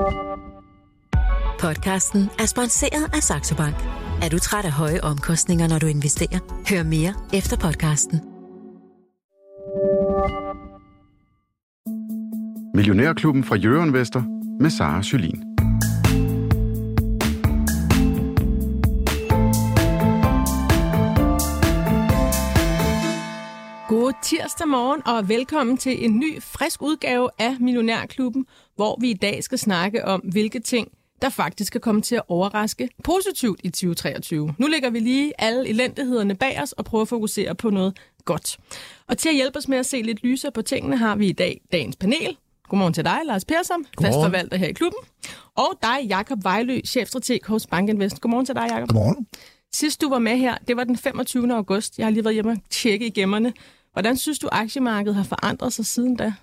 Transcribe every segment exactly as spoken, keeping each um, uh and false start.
Podcasten er sponsoreret af Saxo Bank. Er du træt af høje omkostninger, når du investerer? Hør mere efter podcasten. Millionærklubben fra Jørgen Vester med Sara Sølin. God tirsdag morgen og velkommen til en ny, frisk udgave af Millionærklubben, hvor vi i dag skal snakke om, hvilke ting, der faktisk kan komme til at overraske positivt i tyve treogtyve. Nu lægger vi lige alle elendighederne bag os og prøver at fokusere på noget godt. Og til at hjælpe os med at se lidt lysere på tingene, har vi i dag dagens panel. Godmorgen til dig, Lars Persson, fastforvalter her i klubben. Og dig, Jakob Vejlø, chefstrateg hos BankInvest. Godmorgen til dig, Jakob. Godmorgen. Sidst du var med her, det var den femogtyvende august. Jeg har lige været hjemme og tjekke i gemmerne. Hvordan synes du, aktiemarkedet har forandret sig siden da?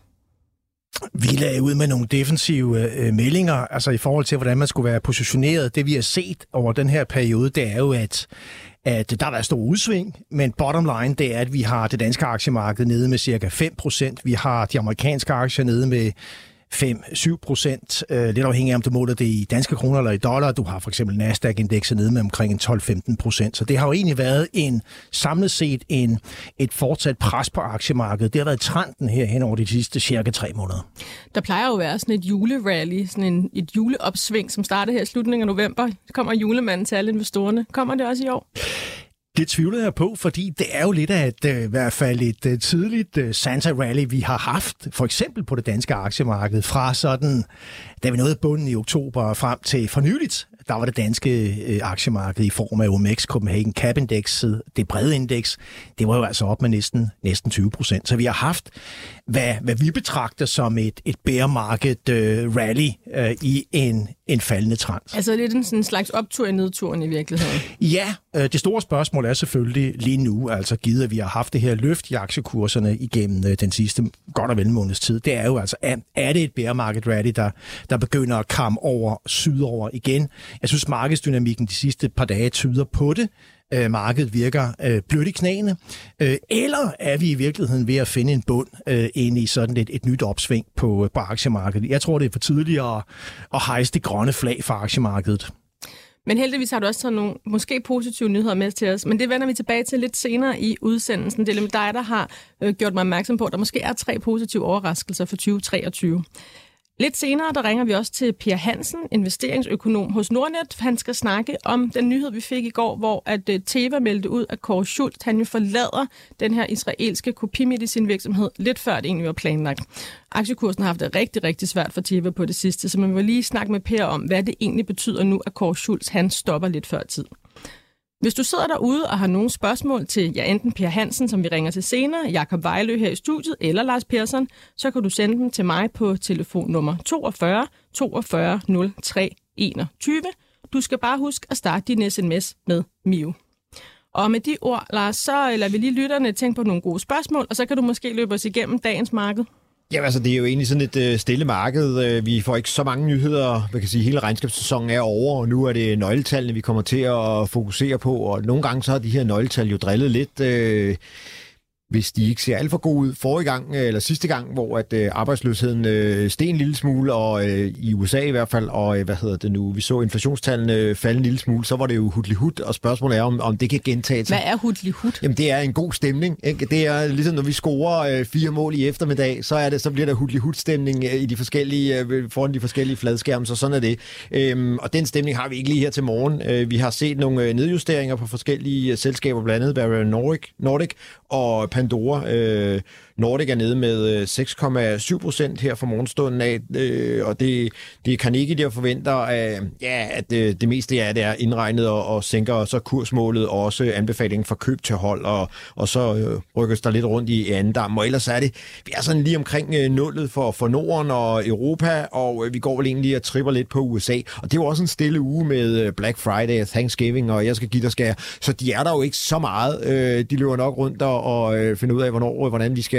Vi lagde ud med nogle defensive øh, meldinger, altså i forhold til, hvordan man skulle være positioneret. Det vi har set over den her periode, det er jo, at, at der har været stor udsving, men bottom line, det er, at vi har det danske aktiemarked nede med cirka fem procent. Vi har de amerikanske aktier nede med fem til syv procent, øh, lidt afhængig af, om du måler det i danske kroner eller i dollar. Du har for eksempel Nasdaq-indekset nede med omkring tolv til femten procent. Så det har jo egentlig været en samlet set en, et fortsat pres på aktiemarkedet. Det har været trenden her hen over de sidste cirka tre måneder. Der plejer jo at være sådan et julerally, sådan en, et juleopsving, som starter her i slutningen af november. Så kommer julemanden til alle investorerne. Kommer det også i år? Det tvivler jeg på, fordi det er jo lidt af et, uh, i hvert fald et uh, tidligt uh, Santa-rally, vi har haft, for eksempel på det danske aktiemarked, fra sådan, da vi nåede bunden i oktober frem til for nyligt. Der var det danske uh, aktiemarked i form af O M X Copenhagen Cap Index, det brede indeks, det var jo altså op med næsten, næsten tyve procent. Så vi har haft, hvad, hvad vi betragter som et, et bear market uh, rally uh, i en, en faldende trend. Altså lidt en sådan slags optur i nedturen i virkeligheden. Ja, uh, det store spørgsmål er selvfølgelig lige nu, altså givet at vi har haft det her løft i aktiekurserne igennem uh, den sidste godt og vel måneds tid, det er jo altså, er, er det et bear market rally, der, der begynder at komme over sydover igen? Jeg synes, markedsdynamikken de sidste par dage tyder på det. Uh, markedet virker uh, blødt i knæene. Uh, eller er vi i virkeligheden ved at finde en bund uh, ind i sådan et, et nyt opsving på, på aktiemarkedet? Jeg tror, det er for tidligt at, at hejse det grønne flag for aktiemarkedet. Men heldigvis har du også taget nogle måske positive nyheder med til os. Men det vender vi tilbage til lidt senere i udsendelsen. Det er dig, der har øh, gjort mig opmærksom på, at der måske er tre positive overraskelser for tyve treogtyve. Lidt senere, der ringer vi også til Per Hansen, investeringsøkonom hos Nordnet. Han skal snakke om den nyhed, vi fik i går, hvor at uh, Teva meldte ud, at Kåre Schultz, han jo forlader den her israelske kopimedicinvirksomhed lidt før det egentlig var planlagt. Aktiekursen har haft det rigtig, rigtig svært for Teva på det sidste, så man vil lige snakke med Per om, hvad det egentlig betyder nu, at Kåre Schultz, han stopper lidt før tid. Hvis du sidder derude og har nogle spørgsmål til ja, enten Per Hansen, som vi ringer til senere, Jakob Vejlø her i studiet, eller Lars Persson, så kan du sende dem til mig på telefonnummer toogfyrre toogfyrre nul tre enogtyve. Du skal bare huske at starte din sms med M I U. Og med de ord, Lars, så lader vi lige lytterne tænke på nogle gode spørgsmål, og så kan du måske løbe os igennem dagens marked. Ja, altså det er jo egentlig sådan et øh, stille marked. Vi får ikke så mange nyheder. Man kan sige, hele regnskabssæsonen er over, og nu er det nøgletallene, vi kommer til at fokusere på. Og nogle gange så har de her nøgletal jo drillet lidt, øh, hvis de ikke ser alt for gode ud. Forrige gang, eller sidste gang, hvor at øh, arbejdsløsheden øh, steg en lille smule, og øh, i U S A i hvert fald, og øh, hvad hedder det nu, vi så inflationstallene øh, falde en lille smule, så var det jo hudlig-hud, og spørgsmålet er, om, om det kan gentage sig. Hvad er hudlig-hud? Jamen, det er en god stemning, ikke? Det er ligesom, når vi scorer øh, fire mål i eftermiddag, så, er det, så bliver der hudlig-hud-stemning øh, i de forskellige, øh, foran de forskellige fladskærme, så sådan er det. Øhm, og den stemning har vi ikke lige her til morgen. Øh, vi har set nogle øh, nedjusteringer på forskellige øh, selskaber, blandt andet Bavarian Nordic, Nordic og Pandora. Øh, Nordic er nede med seks komma syv procent her fra morgenstunden af, øh, og det, det er Carnegie, der forventer, at, ja, at det, det meste af det er indregnet og, og sænker så kursmålet og også anbefalingen for køb til hold, og, og så øh, rykkes der lidt rundt i anden dam, og ellers er det, vi er sådan lige omkring øh, nullet for, for Norden og Europa, og øh, vi går vel egentlig og tripper lidt på U S A, og det er jo også en stille uge med Black Friday og Thanksgiving, og jeg skal give dig skære, så de er der jo ikke så meget, øh, de løber nok rundt og, og øh, finder ud af, hvornår, hvordan de skal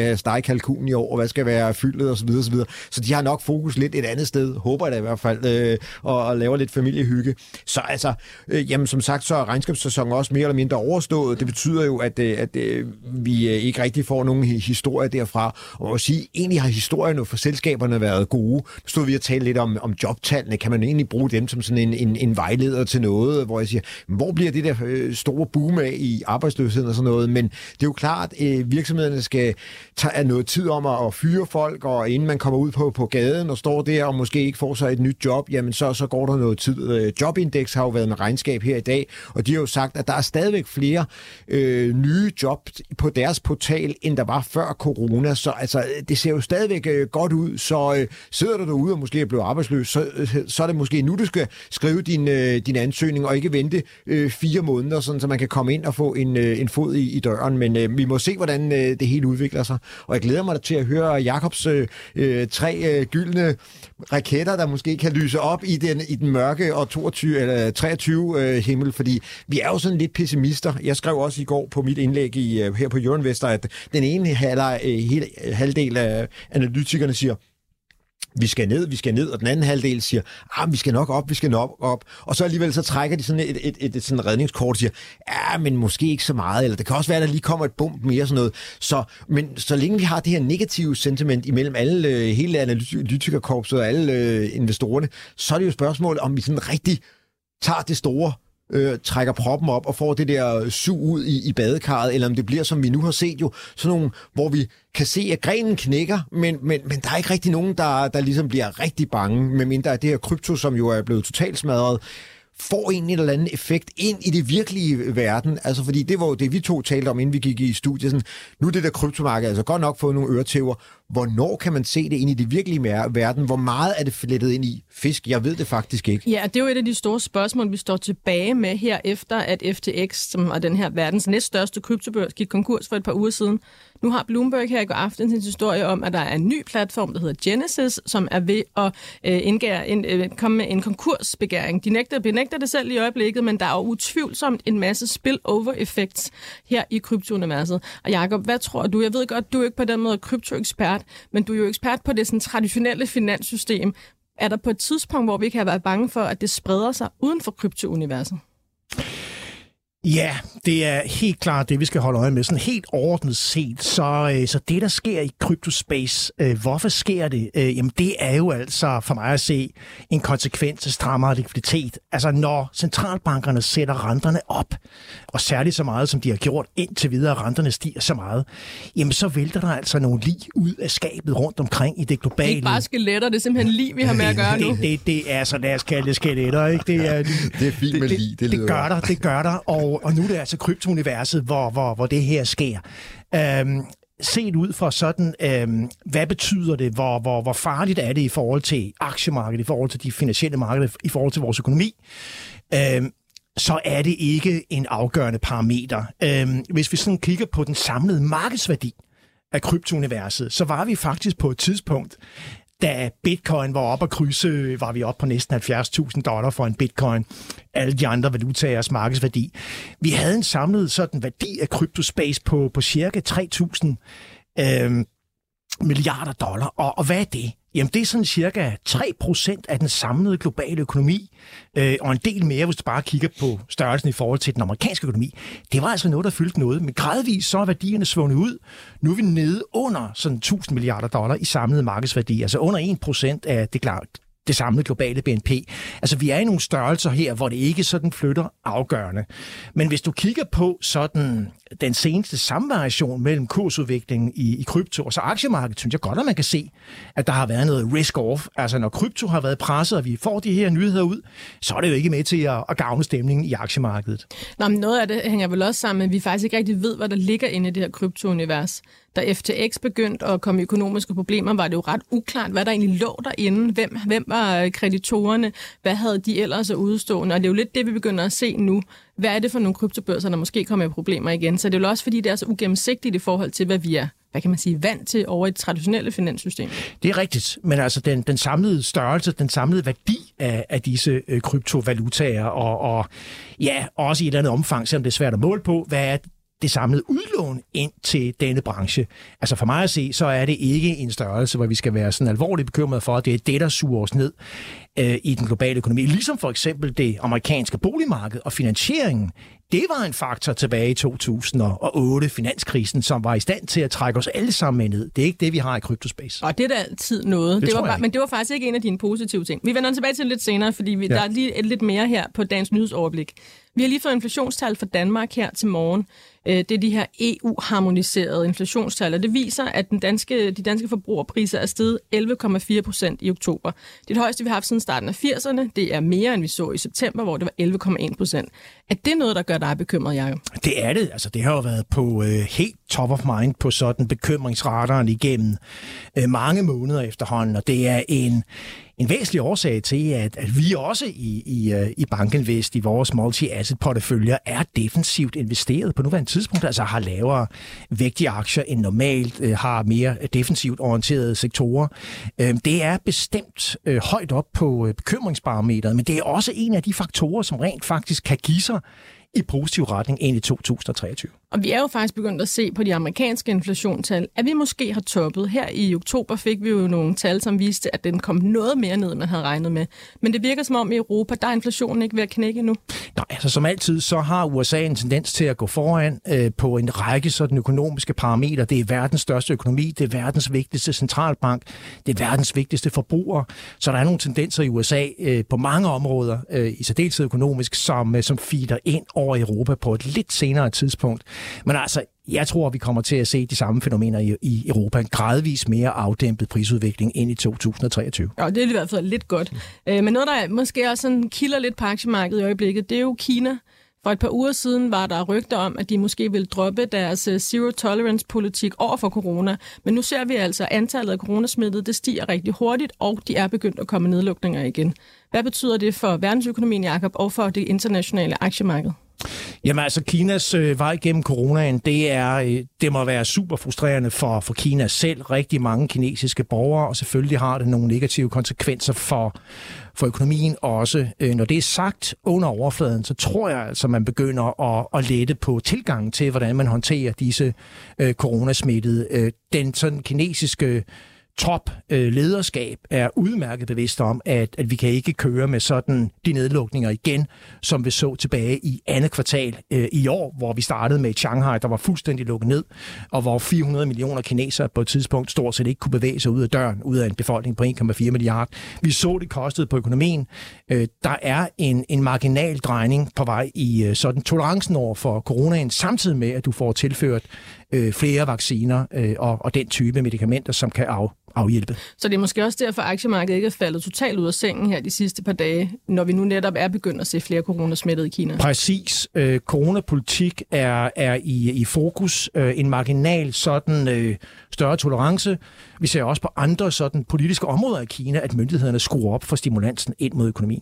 skal stege kalkun i år, og hvad skal være fyldet osv. Så, videre, så de har nok fokus lidt et andet sted, håber jeg da i hvert fald, øh, og, og laver lidt familiehygge. Så altså, øh, jamen som sagt, så er regnskabssæsonen også mere eller mindre overstået. Det betyder jo, at, øh, at øh, vi øh, ikke rigtig får nogen historie derfra. Og må sige, egentlig har historierne for selskaberne været gode. Nu stod vi og talte lidt om, om jobtallene. Kan man egentlig bruge dem som sådan en, en, en vejleder til noget, hvor jeg siger, hvor bliver det der øh, store boom af i arbejdsløsheden og sådan noget? Men det er jo klart, at øh, virksomhederne skal tage noget tid om at, at fyre folk, og inden man kommer ud på, på gaden og står der og måske ikke får sig et nyt job, jamen så, så går der noget tid. Jobindex har jo været en regnskab her i dag, og de har jo sagt, at der er stadigvæk flere øh, nye job på deres portal, end der var før corona, så altså, det ser jo stadigvæk øh, godt ud, så øh, sidder du derude og måske er blevet arbejdsløs, så, øh, så er det måske nu, du skal skrive din, øh, din ansøgning, og ikke vente øh, fire måneder, sådan, så man kan komme ind og få en, øh, en fod i, i døren, men øh, vi må se, hvordan øh, det hele udvikler sig, og jeg glæder mig til at høre Jakobs øh, øh, tre øh, gyldne raketter, der måske kan lyse op i den, i den mørke og toogtyve, eller treogtyve øh, himmel, fordi vi er jo sådan lidt pessimister. Jeg skrev også i går på mit indlæg i, øh, her på Euroinvestor, at den ene halv, øh, hele, halvdel af analytikerne siger, vi skal ned, vi skal ned, og den anden halvdel siger, ah, vi skal nok op, vi skal nok op. Og så alligevel så trækker de sådan et, et, et, et sådan redningskort og siger, ja, men måske ikke så meget, eller det kan også være, at der lige kommer et bump mere sådan noget. Så, men så længe vi har det her negative sentiment imellem alle, hele analytikerkorpset og alle øh, investorerne, så er det jo spørgsmål, om vi sådan rigtig tager det store, øh, trækker proppen op og får det der sug ud i, i badekarret, eller om det bliver, som vi nu har set jo, sådan nogle, hvor vi kan se, at grenen knækker, men, men, men der er ikke rigtig nogen, der, der ligesom bliver rigtig bange, medmindre at det her krypto, som jo er blevet totalt smadret, får en eller anden effekt ind i det virkelige verden. Altså, fordi det var jo det, vi to talte om, inden vi gik i studiet. Sådan, nu er det der kryptomarked altså godt nok fået nogle øretæver. Hvornår kan man se det ind i det virkelige verden? Hvor meget er det flettet ind i fisk? Jeg ved det faktisk ikke. Ja, det er jo et af de store spørgsmål, vi står tilbage med her efter, at F T X, som er den her verdens næststørste kryptobørs, gik konkurs for et par uger siden. Nu har Bloomberg her i går aften sin historie om, at der er en ny platform, der hedder Genesis, som er ved at øh, indgære, en, øh, komme med en konkursbegæring. De nægter, benægter det selv i øjeblikket, men der er jo utvivlsomt en masse spillover-effekts her i kryptouniverset. Og Jacob, hvad tror du? Jeg ved godt, du er ikke på den måde kryptoekspert, men du er jo ekspert på det sådan, traditionelle finanssystem. Er der på et tidspunkt, hvor vi kan være bange for, at det spreder sig uden for kryptouniverset? Ja, det er helt klart det, vi skal holde øje med. Sådan helt overordnet set, så, så det, der sker i kryptospace, øh, hvorfor sker det? Øh, jamen, det er jo altså for mig at se en konsekvens af strammere likviditet. Altså, når centralbankerne sætter renterne op, og særligt så meget, som de har gjort indtil videre, renterne stiger så meget, jamen, så vælter der altså nogle lig ud af skabet rundt omkring i det globale. Det er ikke bare skeletter, det er simpelthen lig, vi har med at gøre nu. Det, det, det er så, lad os kalde det skeletter, ikke? Det er, det er fint med lig, det, det, det gør der, det gør der, og Og nu er det altså kryptouniverset, hvor, hvor, hvor det her sker. Øhm, set ud fra sådan, øhm, hvad betyder det? Hvor, hvor, hvor farligt er det i forhold til aktiemarkedet, i forhold til de finansielle markeder, i forhold til vores økonomi? Øhm, så er det ikke en afgørende parameter. Øhm, hvis vi sådan kigger på den samlede markedsværdi af kryptouniverset, så var vi faktisk på et tidspunkt, da bitcoin var op at krydse, var vi op på næsten halvfjerds tusind dollar for en bitcoin. Alle de andre valutaers markedsværdi. Vi havde en samlet sådan værdi af kryptospace på, på cirka tre tusind øh, milliarder dollar. Og, og hvad er det? Jamen, det er sådan cirka tre procent af den samlede globale økonomi, øh, og en del mere, hvis du bare kigger på størrelsen i forhold til den amerikanske økonomi. Det var altså noget, der fyldte noget, men gradvist så er værdierne svundet ud. Nu er vi nede under sådan tusind milliarder dollar i samlet markedsværdi, altså under en procent af det klart. det samlede globale B N P. Altså, vi er i nogle størrelser her, hvor det ikke sådan flytter afgørende. Men hvis du kigger på sådan den seneste samvariation mellem kursudviklingen i, i krypto og så aktiemarkedet, synes jeg godt, at man kan se, at der har været noget risk-off. Altså, når krypto har været presset, og vi får de her nyheder ud, så er det jo ikke med til at, at gavne stemningen i aktiemarkedet. Nå, men noget af det hænger vel også sammen med, at vi faktisk ikke rigtig ved, hvad der ligger inde i det her kryptounivers. Da F T X begyndte at komme i økonomiske problemer, var det jo ret uklart, hvad der egentlig lå derinde. Hvem, hvem var kreditorerne? Hvad havde de ellers af udstående? Og det er jo lidt det, vi begynder at se nu. Hvad er det for nogle kryptobørser, der måske kommer i problemer igen? Så det er jo også, fordi det er så ugennemsigtigt i forhold til, hvad vi er, hvad kan man sige, vant til over et traditionelle finanssystem. Det er rigtigt, men altså den, den samlede størrelse, den samlede værdi af, af disse øh, kryptovalutaer, og, og ja, også i et eller andet omfang, selvom det er svært at måle på, hvad er det samlede udlån ind til denne branche. Altså for mig at se, så er det ikke en størrelse, hvor vi skal være sådan alvorligt bekymret for, at det er det, der suger os ned øh, i den globale økonomi. Ligesom for eksempel det amerikanske boligmarked og finansieringen. Det var en faktor tilbage i to tusind og otte, finanskrisen, som var i stand til at trække os alle sammen ned. Det er ikke det, vi har i CryptoSpace. Og det er da altid noget. Det det var bare, men det var faktisk ikke en af dine positive ting. Vi vender tilbage til lidt senere, fordi vi, ja. der er lige et lidt mere her på dagens nyhedsoverblik. Vi har lige fået inflationstal fra Danmark her til morgen. Det er de her E U-harmoniserede inflationstal, og det viser, at den danske, de danske forbrugerpriser er steget elleve komma fire procent i oktober. Det er det højeste, vi har haft siden starten af firserne. Det er mere, end vi så i september, hvor det var elleve komma en procent. Er det noget, der gør dig bekymret, Jacob? Det er det. Altså, det har jo været på øh, helt top of mind på sådan bekymringsradaren igennem øh, mange måneder efterhånden, og det er en En væsentlig årsag til, at, at vi også i, i, i Bankinvest, i vores multi-asset-porteføljer, er defensivt investeret på nuværende tidspunkt, altså har lavere vægtige aktier end normalt, øh, har mere defensivt orienterede sektorer. Øh, det er bestemt øh, højt op på øh, bekymringsbarometeret, men det er også en af de faktorer, som rent faktisk kan give sig i positiv retning ind i to tusind og treogtyve. Og vi er jo faktisk begyndt at se på de amerikanske inflationstal, at vi måske har toppet. Her i oktober fik vi jo nogle tal, som viste, at den kom noget mere ned, end man havde regnet med. Men det virker som om i Europa, der er inflationen ikke ved at knække endnu. Nej, altså som altid, så har U S A en tendens til at gå foran øh, på en række sådan økonomiske parametre. Det er verdens største økonomi, det er verdens vigtigste centralbank, det er verdens vigtigste forbruger. Så der er nogle tendenser i U S A øh, på mange områder, øh, i særdeleshed økonomisk, som, øh, som feeder ind over Europa på et lidt senere tidspunkt. Men altså, jeg tror, vi kommer til at se de samme fænomener i, i Europa. En gradvis mere afdæmpet prisudvikling ind i to tusind og treogtyve. Ja, det er i hvert fald lidt godt. Men noget, der måske også sådan kilder lidt på aktiemarkedet i øjeblikket, det er jo Kina. For et par uger siden var der rygter om, at de måske ville droppe deres zero tolerance politik over for corona. Men nu ser vi altså, at antallet af coronasmittede, det stiger rigtig hurtigt, og de er begyndt at komme nedlukninger igen. Hvad betyder det for verdensøkonomien, Jacob, og for det internationale aktiemarked? Jamen altså, Kinas øh, vej gennem coronaen, det, er, øh, det må være super frustrerende for, for Kina selv. Rigtig mange kinesiske borgere, og selvfølgelig har det nogle negative konsekvenser for, for økonomien også. Øh, når det er sagt under overfladen, så tror jeg altså, man begynder at, at lette på tilgangen til, hvordan man håndterer disse øh, coronasmittede. Øh, den sådan kinesiske top øh, lederskab er udmærket bevidst om, at, at vi kan ikke køre med sådan de nedlukninger igen, som vi så tilbage i andet kvartal øh, i år, hvor vi startede med Shanghai, der var fuldstændig lukket ned, og hvor fire hundrede millioner kinesere på et tidspunkt stort set ikke kunne bevæge sig ud af døren, ud af en befolkning på en komma fire milliarder. Vi så det kostede på økonomien. Øh, der er en, en marginal drejning på vej i øh, sådan tolerancen over for coronaen, samtidig med, at du får tilført øh, flere vacciner øh, og, og den type medicamenter, som kan af afhjælpe. Så det er måske også derfor, at aktiemarkedet ikke er faldet totalt ud af sengen her de sidste par dage, når vi nu netop er begyndt at se flere coronasmittede i Kina. Præcis. Øh, coronapolitik er, er i, i fokus. Øh, en marginal sådan øh, større tolerance. Vi ser også på andre sådan politiske områder i Kina, at myndighederne skruer op for stimulansen ind mod økonomien.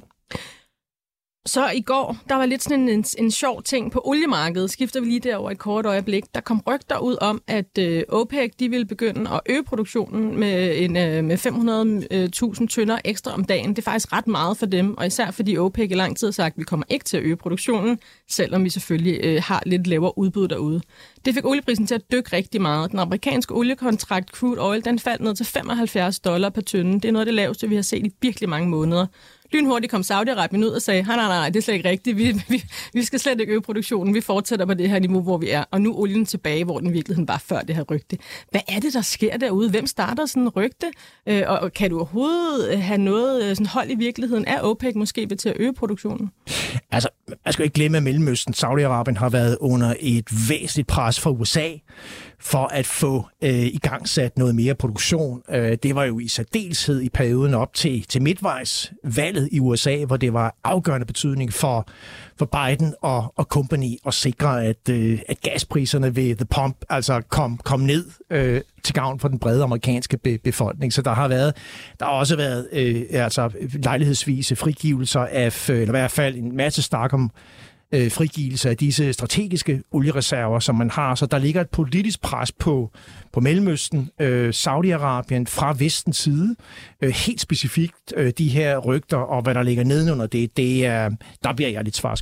Så i går, der var lidt sådan en, en, en sjov ting på oliemarkedet. Skifter vi lige derover et kort øjeblik. Der kom rygter ud om, at øh, OPEC de ville begynde at øge produktionen med, en, øh, med fem hundrede tusind tønder ekstra om dagen. Det er faktisk ret meget for dem, og især fordi OPEC i lang tid har sagt, at vi kommer ikke til at øge produktionen, selvom vi selvfølgelig øh, har lidt lavere udbud derude. Det fik olieprisen til at dykke rigtig meget. Den amerikanske oliekontrakt crude oil, den faldt ned til femoghalvfjerds dollar per tønde. Det er noget af det laveste, vi har set i virkelig mange måneder. Lynhurtigt kom Saudi-Arabien ud og sagde, nej, nej, nej, det er slet ikke rigtigt. Vi, vi, vi skal slet ikke øge produktionen. Vi fortsætter på det her niveau, hvor vi er. Og nu er olien tilbage, hvor den virkeligheden var før det her rygte. Hvad er det, der sker derude? Hvem starter sådan en rygte? Øh, og kan du overhovedet have noget sådan hold i virkeligheden? Er OPEC måske ved til at øge produktionen? Altså, man skal ikke glemme, at Mellemøsten, Saudi-Arabien har været under et væsentligt pres fra U S A for at få øh, igangsat noget mere produktion. Øh, det var jo i særdeleshed i perioden op til, til midtvejs valget i U S A, hvor det var afgørende betydning for, for Biden og, og company at sikre, at, øh, at gaspriserne ved the pump altså kom, kom ned øh, til gavn for den brede amerikanske be- befolkning. Så der har været, der har også været øh, altså lejlighedsvise frigivelser af, eller i hvert fald en masse snak om øh, frigivelse af disse strategiske oliereserver, som man har. Så der ligger et politisk pres på, på Mellemøsten, øh, Saudi-Arabien fra vestens side. Øh, helt specifikt øh, de her rygter og hvad der ligger nedenunder det, det er, der bliver jeg lidt svarskyldig.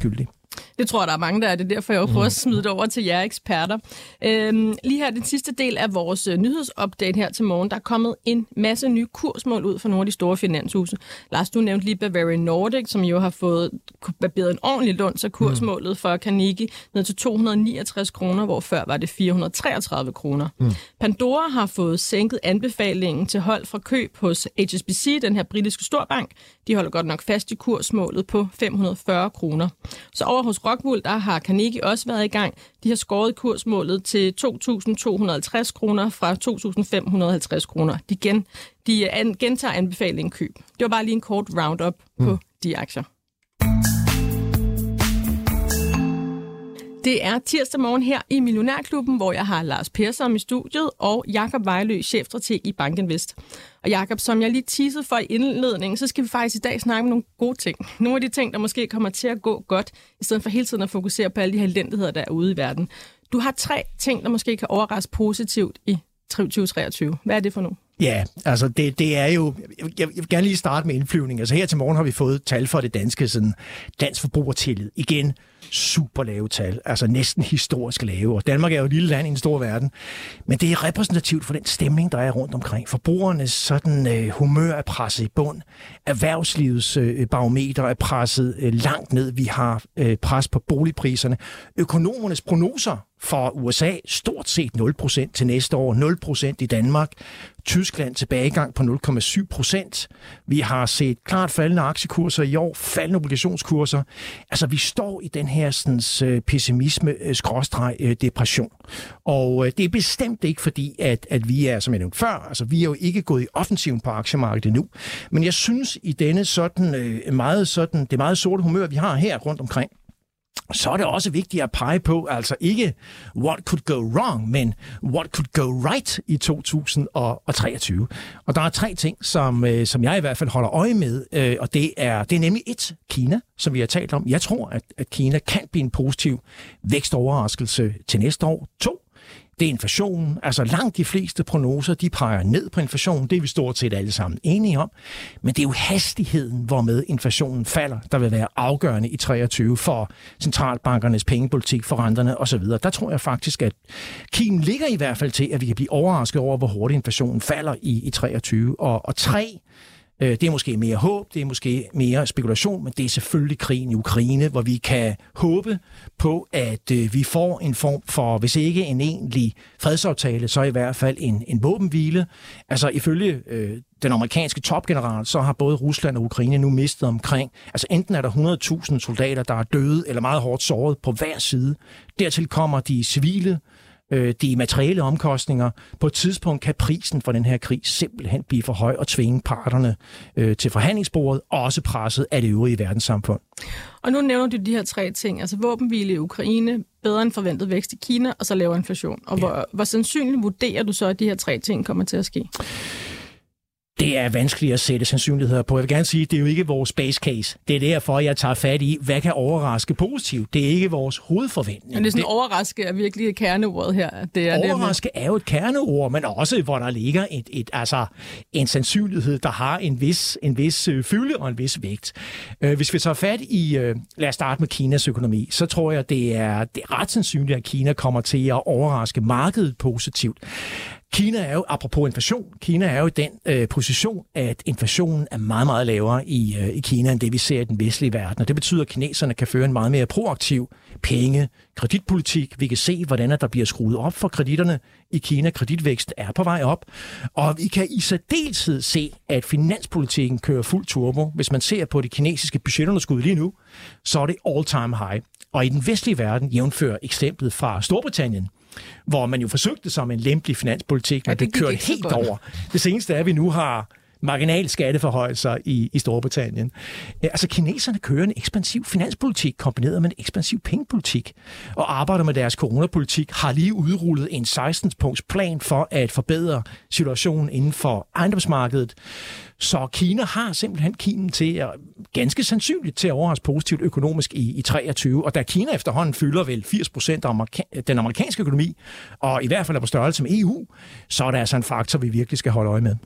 Det tror jeg, der er mange, der er. Det er derfor, jeg prøver at smide det over til jer eksperter. Øhm, lige her, den sidste del af vores øh, nyhedsupdate her til morgen, der er kommet en masse nye kursmål ud fra nogle af de store finanshuse. Lars, du nævnte lige Bavarian Nordic, som jo har fået barberet en ordentlig lund, så kursmålet for Carnegie ned til to hundrede og niogtres kroner, hvor før var det fire hundrede og treogtredive kroner. Mm. Pandora har fået sænket anbefalingen til hold fra køb hos H S B C, den her britiske storbank. De holder godt nok fast i kursmålet på fem hundrede og fyrre kroner. Så over hos Rockwool, der har Carnegie også været i gang. De har skåret kursmålet til to tusind to hundrede og halvtreds kroner fra to tusind fem hundrede og halvtreds kroner. De, gen, de an, gentager anbefalingen køb. Det var bare lige en kort roundup mm. på de aktier. Det er tirsdag morgen her i Millionærklubben, hvor jeg har Lars Persson i studiet og Jakob Vejlø, chefstrateg i BankInvest. Og Jakob, som jeg lige teasede for i indledningen, så skal vi faktisk i dag snakke om nogle gode ting. Nogle af de ting, der måske kommer til at gå godt, i stedet for hele tiden at fokusere på alle de her elendigheder, der er ude i verden. Du har tre ting, der måske kan overraske positivt i tyve treogtyve. Hvad er det for nu? Ja, altså det, det er jo... Jeg, jeg vil gerne lige starte med indflyvning. Altså her til morgen har vi fået tal for det danske sådan, dansk forbrugertillid. Igen, super lave tal. Altså næsten historisk lave. Og Danmark er jo et lille land i en stor verden. Men det er repræsentativt for den stemning, der er rundt omkring. Forbrugernes sådan, øh, humør er presset i bund. Erhvervslivets øh, barometer er presset øh, langt ned. Vi har øh, pres på boligpriserne. Økonomernes prognoser for U S A stort set nul procent til næste år, nul procent i Danmark. Tyskland tilbagegang på nul komma syv procent. Vi har set klart faldende aktiekurser i år, faldende obligationskurser. Altså, vi står i den her sådan, pessimisme, skråstreg, depression. Og det er bestemt ikke fordi, at, at vi er, som jeg nævnte før, altså vi er jo ikke gået i offensiven på aktiemarkedet nu. Men jeg synes, i denne sådan, meget sådan, det meget sorte humør, vi har her rundt omkring, så er det også vigtigt at pege på, altså ikke what could go wrong, men what could go right i to tusind treogtyve. Og der er tre ting, som, som jeg i hvert fald holder øje med, og det er, det er nemlig et, Kina, som vi har talt om. Jeg tror, at, at Kina kan blive en positiv vækstoverraskelse til næste år. To, det er inflationen. Altså langt de fleste prognoser, de peger ned på inflationen. Det er vi stort set alle sammen enige om. Men det er jo hastigheden, hvormed inflationen falder, der vil være afgørende i treogtyve for centralbankernes pengepolitik, for renterne osv. Der tror jeg faktisk, at kimen ligger i hvert fald til, at vi kan blive overrasket over, hvor hurtigt inflationen falder i, i treogtyve. Og, og tre, det er måske mere håb, det er måske mere spekulation, men det er selvfølgelig krigen i Ukraine, hvor vi kan håbe på, at vi får en form for, hvis ikke en egentlig fredsaftale, så i hvert fald en, en våbenhvile. Altså ifølge øh, den amerikanske topgeneral, så har både Rusland og Ukraine nu mistet omkring, altså enten er der hundrede tusind soldater, der er døde eller meget hårdt såret på hver side. Dertil kommer de civile, de materielle omkostninger. På et tidspunkt kan prisen for den her krig simpelthen blive for høj og tvinge parterne øh, til forhandlingsbordet, også presset af det øvrige verdenssamfund. Og nu nævner du de her tre ting, altså våbenhvile i Ukraine, bedre end forventet vækst i Kina, og så lavere inflation. Og ja. hvor, hvor sandsynligt vurderer du så, at de her tre ting kommer til at ske? Det er vanskeligt at sætte sandsynligheder på. Jeg vil gerne sige, at det er jo ikke vores base case. Det er derfor, jeg tager fat i, hvad kan overraske positivt. Det er ikke vores hovedforventning. Men det er sådan, det... overraske er virkelig kerneordet her. Det er overraske det, er jo et kerneord, men også, hvor der ligger et, et, altså, en sandsynlighed, der har en vis, en vis øh, fylde og en vis vægt. Øh, hvis vi tager fat i, øh, lad os starte med Kinas økonomi, så tror jeg, det er, det er ret sandsynligt, at Kina kommer til at overraske markedet positivt. Kina er jo, apropos inflation, Kina er jo i den øh, position, at inflationen er meget, meget lavere i, øh, i Kina, end det vi ser i den vestlige verden. Og det betyder, at kineserne kan føre en meget mere proaktiv penge- kreditpolitik. Vi kan se, hvordan der bliver skruet op for kreditterne i Kina. Kreditvækst er på vej op. Og vi kan i særdeleshed se, at finanspolitikken kører fuld turbo. Hvis man ser på det kinesiske budgetunderskud lige nu, så er det all-time high. Og i den vestlige verden, jævnfører eksemplet fra Storbritannien, hvor man jo forsøgte som en lempelig finanspolitik, men ja, det, det kørte helt godt over. Det seneste er, at vi nu har marginal skatteforhøjelser i, i Storbritannien. Altså, kineserne kører en ekspansiv finanspolitik kombineret med en ekspansiv pengepolitik, og arbejder med deres coronapolitik, har lige udrullet en seksten-punkts plan for at forbedre situationen inden for ejendomsmarkedet. Så Kina har simpelthen kimen til at, ganske sandsynligt til at overraske positivt økonomisk i, i treogtyve, og da Kina efterhånden fylder vel firs procent af amerika- den amerikanske økonomi, og i hvert fald er på størrelse med E U, så er der altså en faktor, vi virkelig skal holde øje med.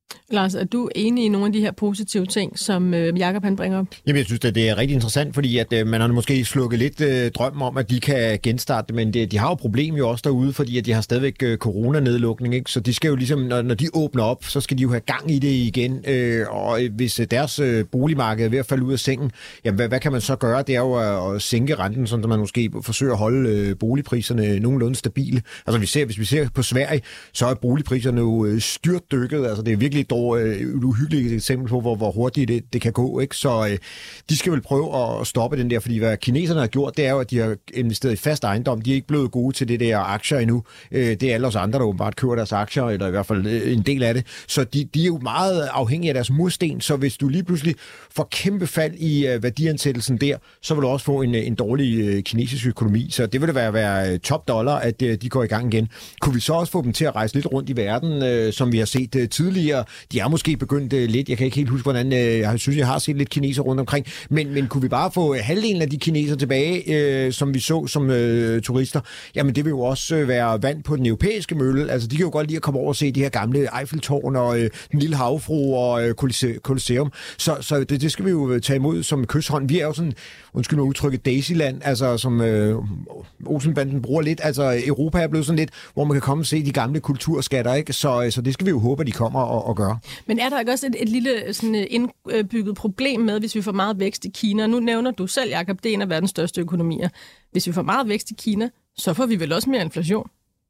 Lars, er du enig i nogle af de her positive ting, som øh, Jakob han bringer op? Jamen, jeg synes, at det er rigtig interessant, fordi at, øh, man har måske slukket lidt øh, drøm om, at de kan genstarte, men det, de har jo problem jo også derude, fordi at de har stadigvæk øh, coronanedlukning, ikke? Så de skal jo ligesom, når, når de åbner op, så skal de jo have gang i det igen, øh, og hvis deres øh, boligmarked er ved at falde ud af sengen, jamen, hvad, hvad kan man så gøre? Det er jo at, at sænke renten, så man måske forsøger at holde øh, boligpriserne nogenlunde stabile. Altså, vi ser, hvis vi ser på Sverige, så er boligpriserne jo øh, styrtdykket, altså det er virkelig et uhyggeligt eksempel på, hvor, hvor hurtigt det, det kan gå, ikke? Så øh, de skal vel prøve at stoppe den der, fordi hvad kineserne har gjort, det er jo, at de har investeret i fast ejendom. De er ikke blevet gode til det der aktier endnu. Øh, det er alle os andre, der åbenbart køber deres aktier, eller i hvert fald øh, en del af det. Så de, de er jo meget afhængige af deres mursten, så hvis du lige pludselig får kæmpe fald i øh, værdiansættelsen der, så vil du også få en, en dårlig øh, kinesisk økonomi. Så det vil det være, være top dollar, at øh, de går i gang igen. Kunne vi så også få dem til at rejse lidt rundt i verden, øh, som vi har set øh, tidligere? De er måske begyndt øh, lidt, jeg kan ikke helt huske, hvordan, øh, jeg synes, jeg har set lidt kineser rundt omkring, men, men kunne vi bare få halvdelen af de kineser tilbage, øh, som vi så som øh, turister, jamen det vil jo også øh, være vand på den europæiske mølle. Altså de kan jo godt lide at komme over og se de her gamle Eiffeltårn og øh, den lille havfru og øh, Colosseum. Så, så det, det skal vi jo tage imod som kysthånd. Vi er jo sådan, undskyld mig udtrykket, Daisyland, altså som øh, Olsenbanden bruger lidt. Altså Europa er blevet sådan lidt, hvor man kan komme og se de gamle kulturskatter, ikke? Så, så det skal vi jo håbe, at de kommer og, og gør. Men er der ikke også et, et lille sådan, indbygget problem med, hvis vi får meget vækst i Kina? Nu nævner du selv, Jakob, det er en af verdens største økonomier. Hvis vi får meget vækst i Kina, så får vi vel også mere inflation?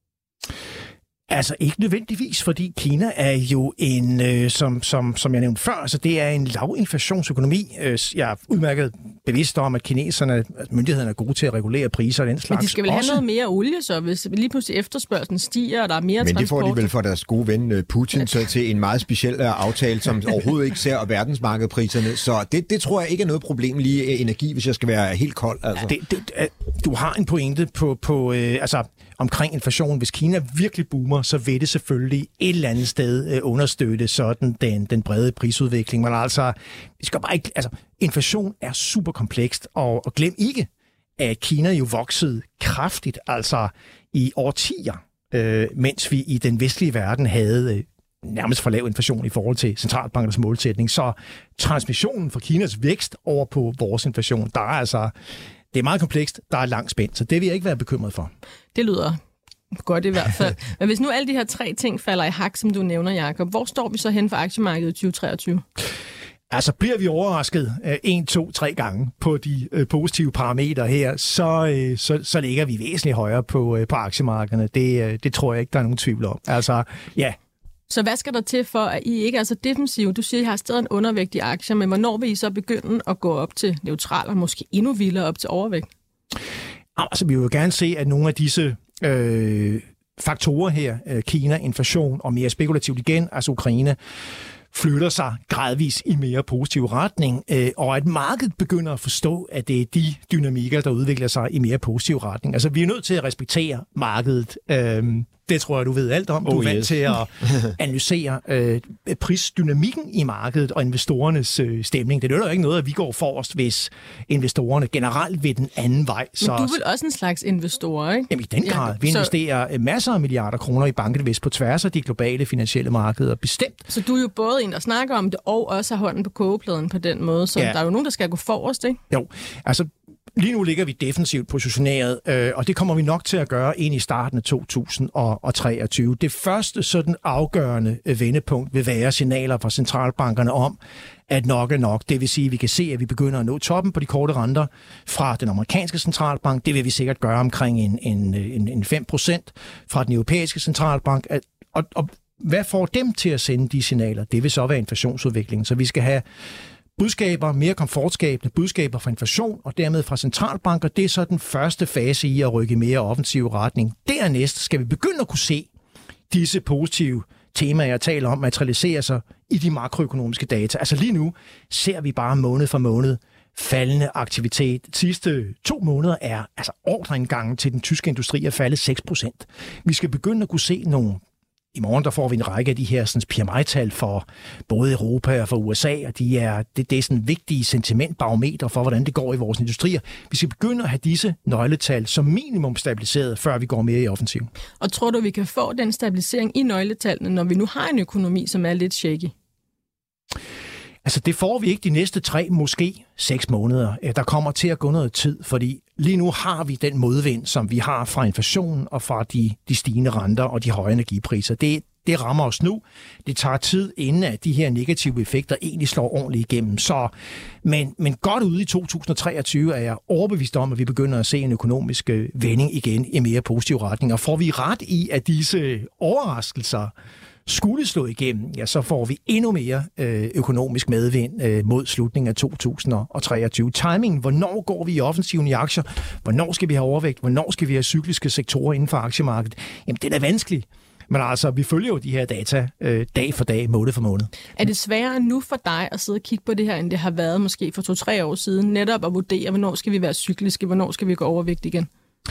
Altså ikke nødvendigvis, fordi Kina er jo en, øh, som, som, som jeg nævnte før, altså det er en lavinflationsøkonomi. Jeg er udmærket bevidst om, at kineserne, myndighederne er gode til at regulere priser og den slags. Men de skal vel også have noget mere olie, så hvis lige pludselig efterspørgselen stiger, og der er mere Men transport. Men det får de vel for deres gode ven Putin så til en meget speciel aftale, som overhovedet ikke ser verdensmarkedpriserne. Så det, det tror jeg ikke er noget problem lige energi, hvis jeg skal være helt kold. Altså. Ja, det, det, du har en pointe på, på øh, altså, omkring inflation. Hvis Kina virkelig boomer, så vil det selvfølgelig et eller andet sted øh, understøtte sådan den, den brede prisudvikling. Men altså, vi skal bare ikke, altså, inflation er super komplekst, og, og glem ikke, at Kina jo voksede kraftigt, altså i årtier, øh, mens vi i den vestlige verden havde øh, nærmest for lav inflation i forhold til centralbankernes målsætning. Så transmissionen fra Kinas vækst over på vores inflation, der er altså, det er meget komplekst, der er langt spændt, så det vil jeg ikke være bekymret for. Det lyder godt i hvert fald. Men hvis nu alle de her tre ting falder i hak, som du nævner, Jakob, hvor står vi så hen for aktiemarkedet i tyve treogtyve? Altså bliver vi overrasket uh, en, to, tre gange på de uh, positive parametre her, så, uh, så, så ligger vi væsentligt højere på, uh, på aktiemarkederne. Det, uh, det tror jeg ikke, der er nogen tvivl om. Altså, ja. Så hvad skal der til for, at I ikke er så defensive? Du siger, at I har stadig en undervægt i aktier, men hvornår vil I så begynde at gå op til neutral og måske endnu vildere op til overvægt? Altså, vi vil jo gerne se, at nogle af disse øh, faktorer her, øh, Kina, inflation og mere spekulativt igen, altså Ukraine, flytter sig gradvis i mere positiv retning, øh, og at markedet begynder at forstå, at det er de dynamikker, der udvikler sig i mere positiv retning. Altså, vi er nødt til at respektere markedet. Øh, det tror jeg, du ved alt om. Du oh, er vant yes. til at analysere øh, prisdynamikken i markedet og investorernes øh, stemning. Det er jo ikke noget, at vi går forrest, hvis investorerne generelt vil den anden vej. Så, Men du er vel også en slags investor, ikke? Jamen, i den grad. Ja, vi investerer så masser af milliarder kroner i banketvist på tværs af de globale finansielle markeder, bestemt. Så du er jo både en, der snakker om det, og også har hånden på kogepladen på den måde, så ja. Der er jo nogen, der skal gå forrest, ikke? Jo, altså lige nu ligger vi defensivt positioneret, øh, og det kommer vi nok til at gøre ind i starten af to tusind treogtyve. Det første sådan afgørende vendepunkt vil være signaler fra centralbankerne om, at nok er nok. Det vil sige, at vi kan se, at vi begynder at nå toppen på de korte renter fra den amerikanske centralbank. Det vil vi sikkert gøre omkring en, en, en, en fem procent fra den europæiske centralbank. Og, og hvad får dem til at sende de signaler? Det vil så være inflationsudviklingen. Så vi skal have budskaber, mere komfortskabende budskaber fra inflation og dermed fra centralbanker. Det er så den første fase i at rykke i mere offensiv retning. Dernæst skal vi begynde at kunne se disse positive temaer, jeg taler om, materialisere sig i de makroøkonomiske data. Altså lige nu ser vi bare måned for måned faldende aktivitet. De sidste to måneder er altså ordreindgangen til den tyske industri er faldet seks procent. Vi skal begynde at kunne se nogle I morgen der får vi en række af de her sådan, P M I-tal for både Europa og for U S A, og de er, det, det er sådan vigtige sentimentbarometer for, hvordan det går i vores industrier. Vi skal begynde at have disse nøgletal som minimum stabiliseret, før vi går mere i offensiv. Og tror du, vi kan få den stabilisering i nøgletallene, når vi nu har en økonomi, som er lidt shaky? Altså, det får vi ikke de næste tre, måske seks måneder. Der kommer til at gå noget tid, fordi lige nu har vi den modvind, som vi har fra inflationen og fra de, de stigende renter og de høje energipriser. Det, det rammer os nu. Det tager tid, inden at de her negative effekter egentlig slår ordentligt igennem. Så, men, men godt ude i to tusind treogtyve er jeg overbevist om, at vi begynder at se en økonomisk vending igen i mere positiv retning. Og får vi ret i, at disse overraskelser skulle slå igennem, ja, så får vi endnu mere øh, økonomisk medvind øh, mod slutningen af to tusind treogtyve. Timingen, hvornår går vi i offensiven i aktier? Hvornår skal vi have overvægt? Hvornår skal vi have cykliske sektorer inden for aktiemarkedet? Jamen, det er vanskelig. Men altså, vi følger jo de her data øh, dag for dag, måned for måned. Er det sværere nu for dig at sidde og kigge på det her, end det har været måske for to-tre år siden, netop at vurdere, hvornår skal vi være cykliske, hvornår skal vi gå overvægt igen?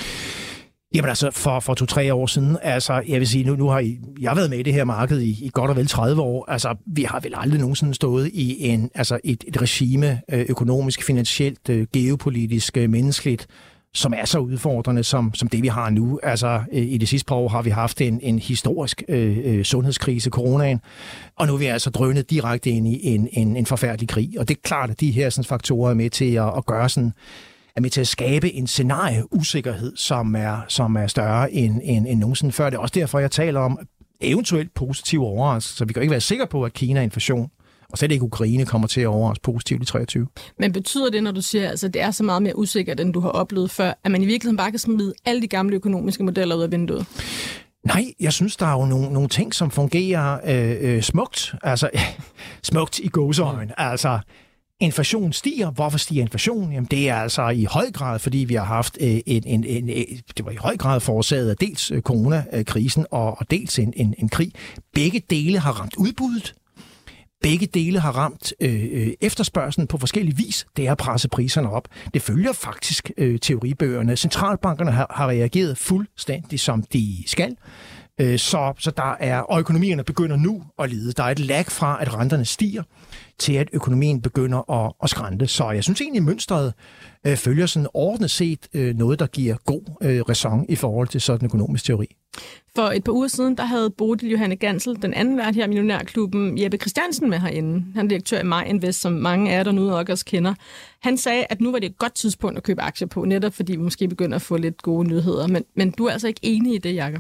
Jamen altså, for, for to-tre år siden, altså, jeg vil sige, nu, nu har I, jeg har været med i det her marked i, i godt og vel tredive år. Altså, vi har vel aldrig nogensinde stået i en, altså et, et regime, økonomisk, finansielt, geopolitisk, menneskeligt, som er så udfordrende som, som det, vi har nu. Altså, i de sidste par år har vi haft en, en historisk øh, sundhedskrise, coronaen, og nu er vi altså drønet direkte ind i en, en, en forfærdelig krig. Og det er klart, at de her sådan, faktorer er med til at, at gøre sådan, er med til at skabe en scenarieusikkerhed, som er, som er større end, end, end nogensinde før. Det er også derfor, jeg taler om eventuelt positive overraskelser. Så vi kan ikke være sikre på, at Kina-inflation, og slet ikke Ukraine, kommer til at overraske positivt i treogtyve. Men betyder det, når du siger, at altså, det er så meget mere usikkert, end du har oplevet før, at man i virkeligheden bare kan smide alle de gamle økonomiske modeller ud af vinduet? Nej, jeg synes, der er jo nogle, nogle ting, som fungerer øh, øh, smukt. Altså, smukt i gåseøjne. Altså, inflation stiger. Hvorfor stiger inflationen? Jamen, det er altså i høj grad, fordi vi har haft øh, en, en, en, en, det var i høj grad forårsaget af dels øh, coronakrisen og, og dels en, en, en krig. Begge dele har ramt udbuddet. Begge dele har ramt øh, efterspørgselen på forskellig vis. Det er presset priserne op. Det følger faktisk øh, teoribøgerne. Centralbankerne har, har reageret fuldstændig, som de skal. Øh, så, så der er, og økonomierne begynder nu at lide. Der er et lag fra, at renterne stiger, til at økonomien begynder at, at skrænte. Så jeg synes egentlig, at mønstret øh, følger sådan ordnet set øh, noget, der giver god øh, ræson i forhold til sådan økonomisk teori. For et par uger siden, der havde Bodil Johanne Gansel, den anden vært her i Millionærklubben, Jeppe Christiansen med herinde. Han er direktør i Maj Invest, som mange af jer derude også kender. Han sagde, at nu var det et godt tidspunkt at købe aktier på, netop fordi vi måske begynder at få lidt gode nyheder. Men, men du er altså ikke enig i det, Jakob?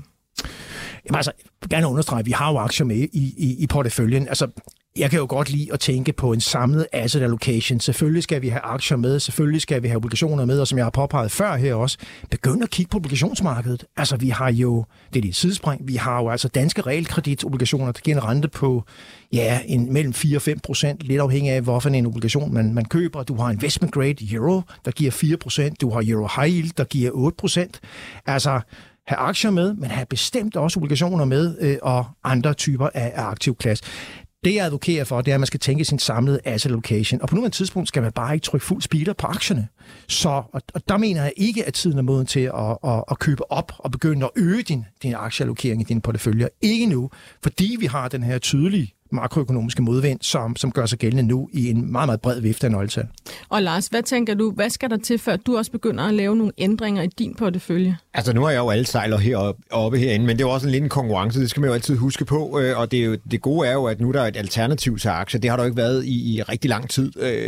Jamen altså, jeg vil gerne understrege, at vi har jo aktier med i, i, i porteføljen. Altså, jeg kan jo godt lide at tænke på en samlet asset allocation. Selvfølgelig skal vi have aktier med, selvfølgelig skal vi have obligationer med, og som jeg har påpeget før her også, begynde at kigge på obligationsmarkedet. Altså, vi har jo, det er det sidespring, vi har jo altså danske realkreditobligationer, der giver en rente på, ja, en, mellem fire og fem procent, lidt afhængig af, hvorfor en obligation man, man køber. Du har investment grade euro, der giver fire procent, du har euro high yield, der giver otte procent. Altså, have aktier med, men have bestemt også obligationer med, øh, og andre typer af, af aktiv klasse. Det, jeg advokerer for, det er, at man skal tænke sin samlede asset allocation. Og på nuværende tidspunkt skal man bare ikke trykke fuld speeder på aktierne. Så, og, og der mener jeg ikke, at tiden er moden til at, at, at købe op og begynde at øge din, din aktieallokering i dine porteføljer. Ikke nu, fordi vi har den her tydelige makroøkonomiske modvind, som, som gør sig gældende nu i en meget, meget bred vifte af nøgletal. Og Lars, hvad tænker du, hvad skal der til, før du også begynder at lave nogle ændringer i din portefølje? Altså, nu har jeg jo alle sejler heroppe oppe herinde, men det er jo også en lille konkurrence, det skal man jo altid huske på, og det, er jo, det gode er jo, at nu der er et alternativ til aktier. Det har der jo ikke været i, i rigtig lang tid,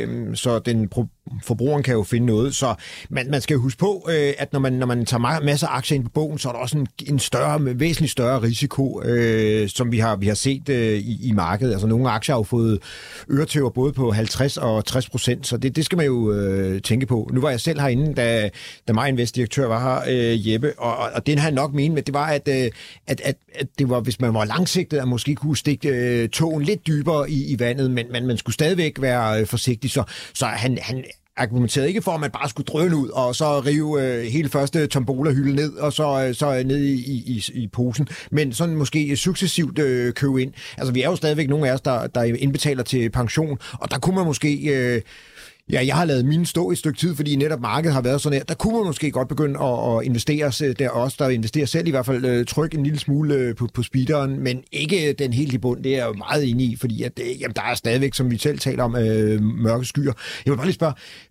så den forbrugeren kan jo finde noget. Så man, man skal jo huske på, at når man, når man tager masser af aktier ind på bogen, så er der også en, en større, væsentligt større risiko, øh, som vi har, vi har set øh, i, i markedet. Altså nogle aktier har jo fået øretæver både på halvtreds og tres procent, så det, det skal man jo øh, tænke på. Nu var jeg selv herinde, da, da Maj Invest direktør var her, øh, Jeppe, og, og den har jeg nok ment med, det var, at, øh, at, at, at det var, hvis man var langsigtet, at måske kunne stikke øh, tåen lidt dybere i, i vandet, men, men man skulle stadigvæk være øh, forsigtig, så, så han, han argumenterede ikke for, at man bare skulle drøne ud, og så rive øh, hele første tombola-hylde ned, og så, øh, så ned i, i, i posen, men sådan måske successivt øh, købe ind. Altså, vi er jo stadigvæk nogle af os, der, der indbetaler til pension, og der kunne man måske... Øh, Ja, jeg har lavet mine stå et stykke tid, fordi netop markedet har været sådan her. Der kunne man måske godt begynde at, at investere der også, der investerer selv i hvert fald trykke en lille smule på, på speederen, men ikke den helt i bund. Det er jeg jo meget enig i, fordi at, jamen, der er stadigvæk, som vi selv taler om, øh, mørke skyer. Jeg vil bare lige spørge,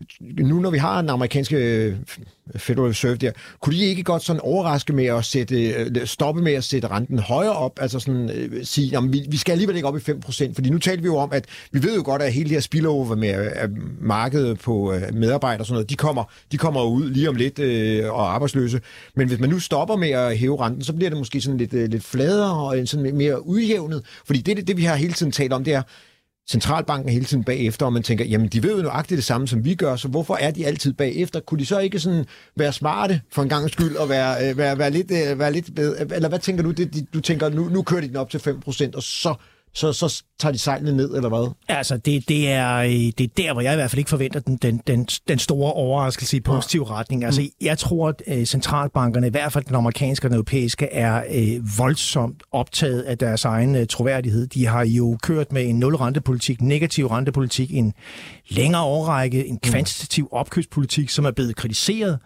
nu når vi har den amerikanske Federal Reserve der, kunne de ikke godt sådan overraske med at sætte, stoppe med at sætte renten højere op, altså sådan øh, sige, jamen, vi, vi skal alligevel ikke op i fem procent, fordi nu taler vi jo om, at vi ved jo godt, at hele det her spillover med at markedet på medarbejdere og sådan noget, de kommer, de kommer ud lige om lidt øh, og arbejdsløse. Men hvis man nu stopper med at hæve renten, så bliver det måske sådan lidt, øh, lidt fladere og sådan mere udjævnet. Fordi det, det, det, vi har hele tiden talt om, det er, centralbanken er hele tiden bagefter, og man tænker, jamen de ved jo nøjagtigt det samme, som vi gør, så hvorfor er de altid bagefter? Kunne de så ikke sådan være smarte for en gangs skyld og være, øh, være, være, lidt, øh, være lidt bedre? Eller hvad tænker du? Det, du tænker, nu, nu kører de den op til fem procent, og så Så, så tager de sejlene ned, eller hvad? Altså, det, det, er, det er der, hvor jeg i hvert fald ikke forventer den, den, den, den store overraskelse i positiv ja. retning. Altså, mm. jeg tror, at øh, centralbankerne, i hvert fald den amerikanske og den europæiske, er øh, voldsomt optaget af deres egen øh, troværdighed. De har jo kørt med en nul-rentepolitik, negativ rentepolitik, en længere årrække, en kvantitativ opkøbspolitik, som er blevet kritiseret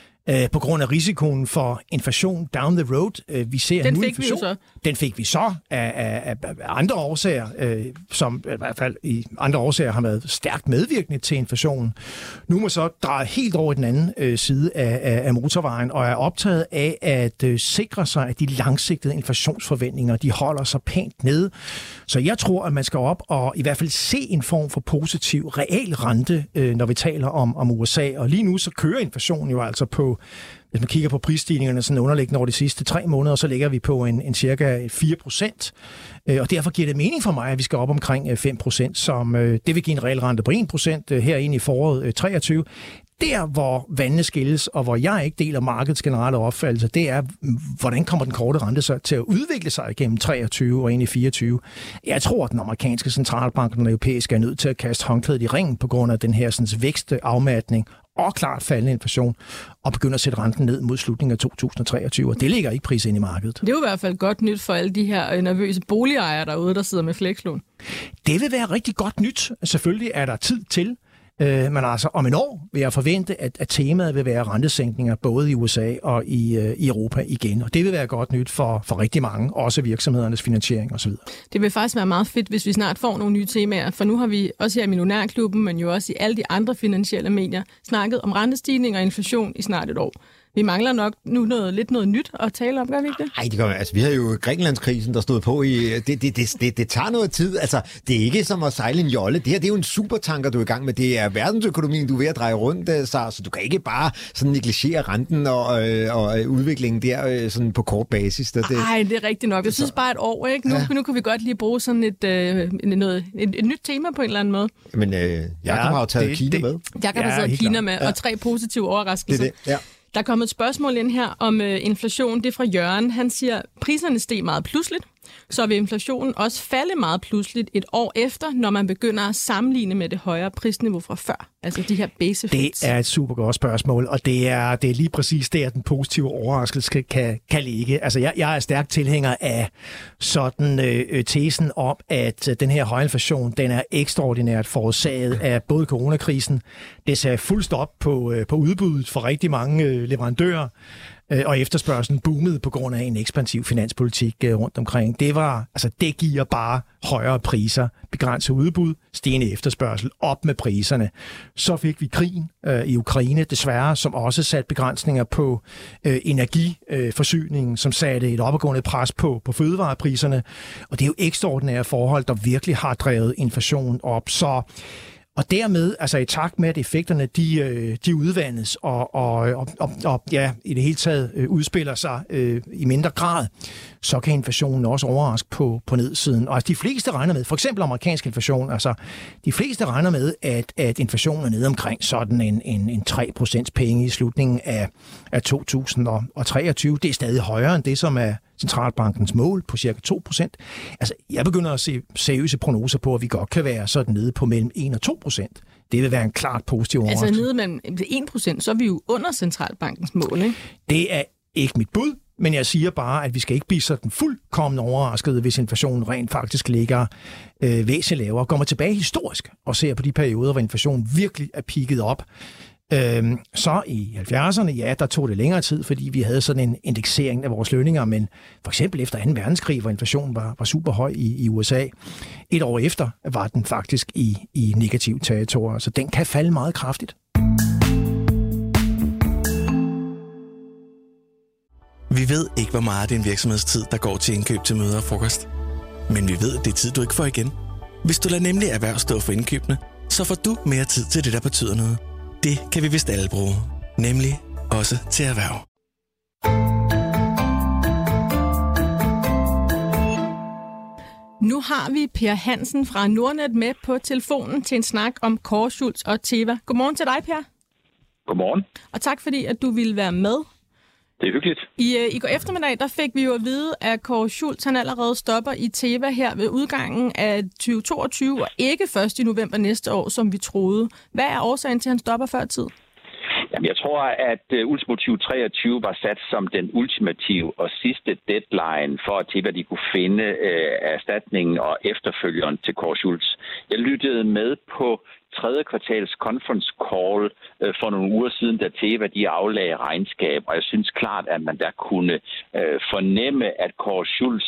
på grund af risikoen for inflation down the road. Vi ser den nu fik inflation. Vi jo så. Den fik vi så af, af, af andre årsager, øh, som i hvert fald i andre årsager har været stærkt medvirkende til inflationen. Nu må så dreje helt over i den anden øh, side af, af, af motorvejen og er optaget af at øh, sikre sig, at de langsigtede inflationsforventninger, de holder sig pænt nede. Så jeg tror, at man skal op og i hvert fald se en form for positiv real rente, øh, når vi taler om, om U S A. Og lige nu så kører inflationen jo altså på, hvis man kigger på prisstigningerne sådan underliggende over de sidste tre måneder, så ligger vi på en, en cirka fire procent. Og derfor giver det mening for mig, at vi skal op omkring fem procent, som det vil give en reel rente på en procent herinde i foråret treogtyve. Der, hvor vandene skilles, og hvor jeg ikke deler markedets generelle opfattelse, det er, hvordan kommer den korte rente så til at udvikle sig igennem treogtyve og ind i fireogtyve. Jeg tror, at den amerikanske centralbank og den europæiske er nødt til at kaste håndklædet i ringen på grund af den her sådan, vækst, afmatning og klart faldende inflation, og begynde at sætte renten ned mod slutningen af to tusind treogtyve, og det ligger ikke pris ind i markedet. Det er jo i hvert fald godt nyt for alle de her nervøse boligejere derude, der sidder med flekslån. Det vil være rigtig godt nyt. Selvfølgelig er der tid til, men altså om en år vil jeg forvente, at, at temaet vil være rentesænkninger både i U S A og i, uh, i Europa igen. Og det vil være godt nyt for, for rigtig mange, også virksomhedernes finansiering osv. Det vil faktisk være meget fedt, hvis vi snart får nogle nye temaer, for nu har vi også her i Millionærklubben, men jo også i alle de andre finansielle medier, snakket om rentestigning og inflation i snart et år. Vi mangler nok nu noget, lidt noget nyt at tale om, gør vi ikke det? Nej, det gør vi. Altså, vi havde jo Grækenlandskrisen, der stod på i... Det, det, det, det, det tager noget tid. Altså, det er ikke som at sejle en jolle. Det her, det er jo en supertanker, du er i gang med. Det er verdensøkonomien, du er ved at dreje rundt, så du kan ikke bare sådan negligere renten og, øh, og udviklingen der øh, sådan på kort basis. Nej, det, det er rigtigt nok. Jeg synes bare et år, ikke? Nu, ja. nu kan vi godt lige bruge sådan et, øh, noget, et, et nyt tema på en eller anden måde. Men øh, Jakob ja, har jo taget det, Kina det, med. Jakob har taget Kina med, ja. og tre positive overraskelser. Det er det, ja. Der er kommet et spørgsmål ind her om øh, inflation. Det er fra Jørgen. Han siger, priserne steg meget pludseligt, så vil inflationen også falde meget pludseligt et år efter, når man begynder at sammenligne med det højere prisniveau fra før. Altså de her base effects. Det er et super godt spørgsmål, og det er, det er lige præcis der, den positive overraskelse kan, kan ligge. Altså jeg, jeg er stærk tilhænger af sådan øh, tesen om, at den her høje inflation, den er ekstraordinært forårsaget af både coronakrisen. Det sagde fuld stop på, øh, på udbuddet for rigtig mange øh, leverandører, og efterspørgselen boomede på grund af en ekspansiv finanspolitik rundt omkring. Det var, altså det giver bare højere priser, begrænset udbud, stigende efterspørgsel, op med priserne. Så fik vi krigen øh, i Ukraine, desværre, som også satte begrænsninger på øh, energiforsyningen, øh, som satte et opadgående pres på, på fødevarepriserne. Og det er jo ekstraordinære forhold, der virkelig har drevet inflationen op. Så Og dermed, altså i takt med, at effekterne de, de udvandes og, og, og, og ja, i det hele taget øh, udspiller sig øh, i mindre grad, så kan inflationen også overraske på, på nedsiden. Og altså, de fleste regner med, for eksempel amerikansk inflation, altså de fleste regner med, at, at inflationen er nede omkring sådan en, en, en tre procent penge i slutningen af, af to tusind treogtyve. Det er stadig højere end det, som er centralbankens mål på cirka to procent. Altså, jeg begynder at se seriøse prognoser på, at vi godt kan være sådan nede på mellem en og to procent. Det vil være en klart positiv overraskelse. Altså nede mellem en procent, så er vi jo under centralbankens mål, ikke? Det er ikke mit bud, Men jeg siger bare, at vi skal ikke blive sådan fuldkommen overrasket, hvis inflationen rent faktisk ligger øh, væsentligt lavere. Går man tilbage historisk og ser på de perioder, hvor inflationen virkelig er peaket op, Øhm, så i halvfjerdserne, ja, der tog det længere tid, fordi vi havde sådan en indeksering af vores lønninger, men for eksempel efter anden verdenskrig, hvor inflationen var, var super høj i, i U S A, et år efter var den faktisk i, i negativ territorier, så den kan falde meget kraftigt. Vi ved ikke, hvor meget af din virksomhedstid, der går til indkøb til møder og frokost. Men vi ved, at det er tid, du ikke får igen. Hvis du lader nemlig erhverv stå for indkøbene, så får du mere tid til det, der betyder noget. Det kan vi vist alle bruge, nemlig også til erhverv. Nu har vi Per Hansen fra Nordnet med på telefonen til en snak om Kåre Schultz og Teva. Godmorgen til dig, Per. Godmorgen. Og tak fordi, at du ville være med. Det er hyggeligt. I, I går eftermiddag, der fik vi jo at vide, at Kåre Schultz han allerede stopper i Teva her ved udgangen af tyve toogtyve, og ikke først i november næste år, som vi troede. Hvad er årsagen til, at han stopper før tid? Jamen, jeg tror, at uh, ultimo tyve treogtyve var sat som den ultimative og sidste deadline for, at Teva de kunne finde uh, erstatningen og efterfølgeren til Kåre Schultz. Jeg lyttede med på tredje kvartals conference call uh, for nogle uger siden, da Teva de aflagde regnskab, og jeg synes klart, at man der kunne uh, fornemme, at Kåre Schultz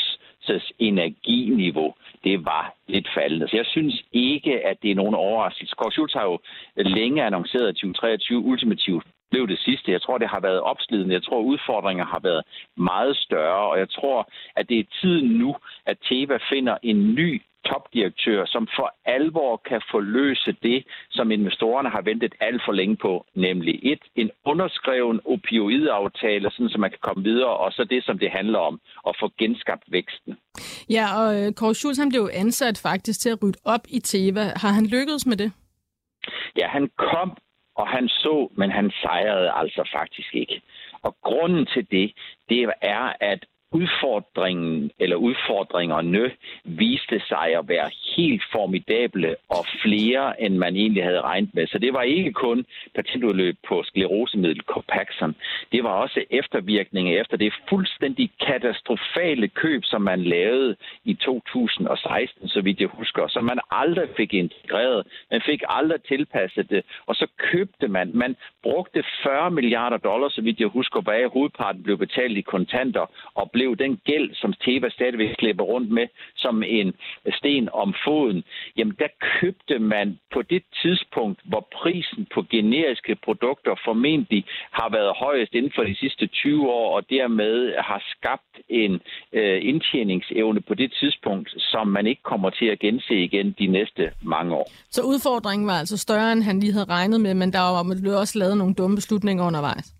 energiniveau, det var lidt faldende. Så jeg synes ikke, at det er nogen overraskelse. Kåre Schultz har jo længe annonceret, at tyve treogtyve ultimativt blev det sidste. Jeg tror, det har været opslidende. Jeg tror, udfordringer har været meget større, og jeg tror, at det er tiden nu, at Teva finder en ny topdirektør, som for alvor kan forløse det, som investorerne har ventet alt for længe på, nemlig et, en underskreven opioidaftale, sådan så man kan komme videre, og så det, som det handler om, at få genskabt væksten. Ja, og Kåre Schultz, han blev ansat faktisk til at rydde op i Teva. Har han lykkedes med det? Ja, han kom, og han så, men han sejrede altså faktisk ikke. Og grunden til det, det er, at udfordringen eller udfordringerne viste sig at være helt formidable og flere, end man egentlig havde regnet med. Så det var ikke kun patentudløb på sklerosemiddel Copaxone. Det var også eftervirkninger efter det fuldstændig katastrofale køb, som man lavede i to tusind og seksten, så vidt jeg husker, som man aldrig fik integreret. Man fik aldrig tilpasset det, og så købte man. Man brugte fyrre milliarder dollars, så vidt jeg husker, bag hovedparten blev betalt i kontanter og blev den gæld, som Teva stadigvæk slæber rundt med, som en sten om foden, jamen der købte man på det tidspunkt, hvor prisen på generiske produkter formentlig har været højest inden for de sidste tyve år, og dermed har skabt en øh, indtjeningsevne på det tidspunkt, som man ikke kommer til at gense igen de næste mange år. Så udfordringen var altså større, end han lige havde regnet med, men der var, blev også lavet nogle dumme beslutninger undervejs?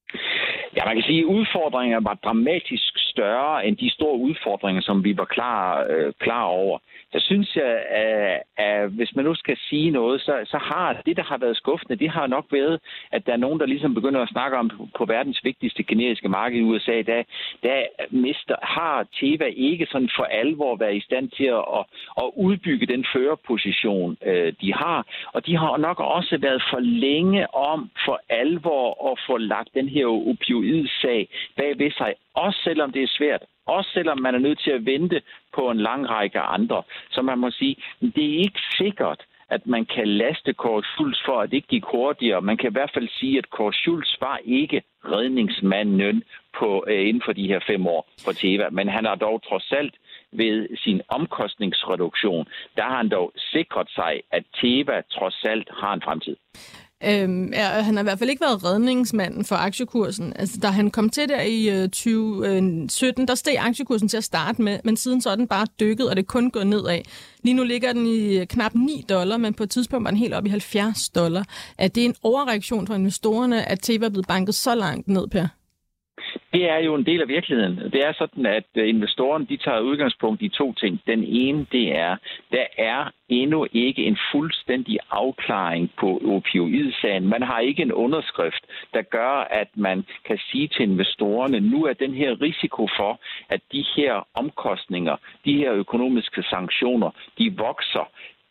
Ja, man kan sige, at udfordringerne var dramatisk større end de store udfordringer, som vi var klar, øh, klar over. Så synes jeg, at, at hvis man nu skal sige noget, så, så har det, der har været skuffende, det har nok været, at der er nogen, der ligesom begynder at snakke om på, på verdens vigtigste generiske marked i U S A, der, der mister, har Teva ikke sådan for alvor været i stand til at, at, at udbygge den førerposition, øh, de har. Og de har nok også været for længe om for alvor at få lagt den her opioidsag bag ved sig, også selvom det er svært. Også selvom man er nødt til at vente på en lang række andre. Så man må sige, det er ikke sikkert, at man kan laste Kåre Schultz for, at det ikke gik hurtigere. Man kan i hvert fald sige, at Kåre Schultz var ikke redningsmanden på, øh, inden for de her fem år for Teva. Men han har dog trods alt ved sin omkostningsreduktion, der har han dog sikret sig, at Teva trods alt har en fremtid. Øhm, ja, han har i hvert fald ikke været redningsmanden for aktiekursen. Altså, da han kom til der i øh, tyve sytten, der steg aktiekursen til at starte med, men siden så er den bare dykket, og det er kun gået nedad. Lige nu ligger den i knap ni dollar, men på et tidspunkt var den helt op i halvfjerds dollar. Er det en overreaktion fra investorerne, at Teva er blevet banket så langt ned, Per? Det er jo en del af virkeligheden. Det er sådan, at investorerne de tager udgangspunkt i to ting. Den ene, det er, der er endnu ikke en fuldstændig afklaring på opioidsagen. Man har ikke en underskrift, der gør, at man kan sige til investorerne, nu er den her risiko for, at de her omkostninger, de her økonomiske sanktioner, de vokser.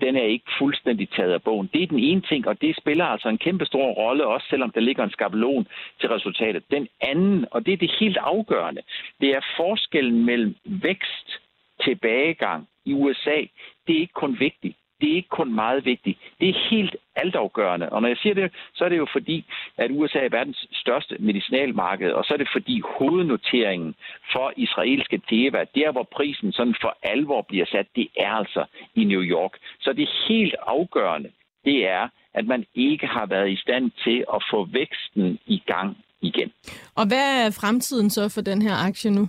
den er ikke fuldstændig taget af bogen. Det er den ene ting, og det spiller altså en kæmpe stor rolle, også selvom der ligger en skabelon til resultatet. Den anden, og det er det helt afgørende, det er forskellen mellem vækst, tilbagegang i U S A. Det er ikke kun vigtigt. Det er ikke kun meget vigtigt. Det er helt altafgørende. Og når jeg siger det, så er det jo fordi, at U S A er verdens største medicinalmarked, og så er det fordi hovednoteringen for israelske Teva, der hvor prisen sådan for alvor bliver sat, det er altså i New York. Så det helt afgørende, det er, at man ikke har været i stand til at få væksten i gang igen. Og hvad er fremtiden så for den her aktie nu?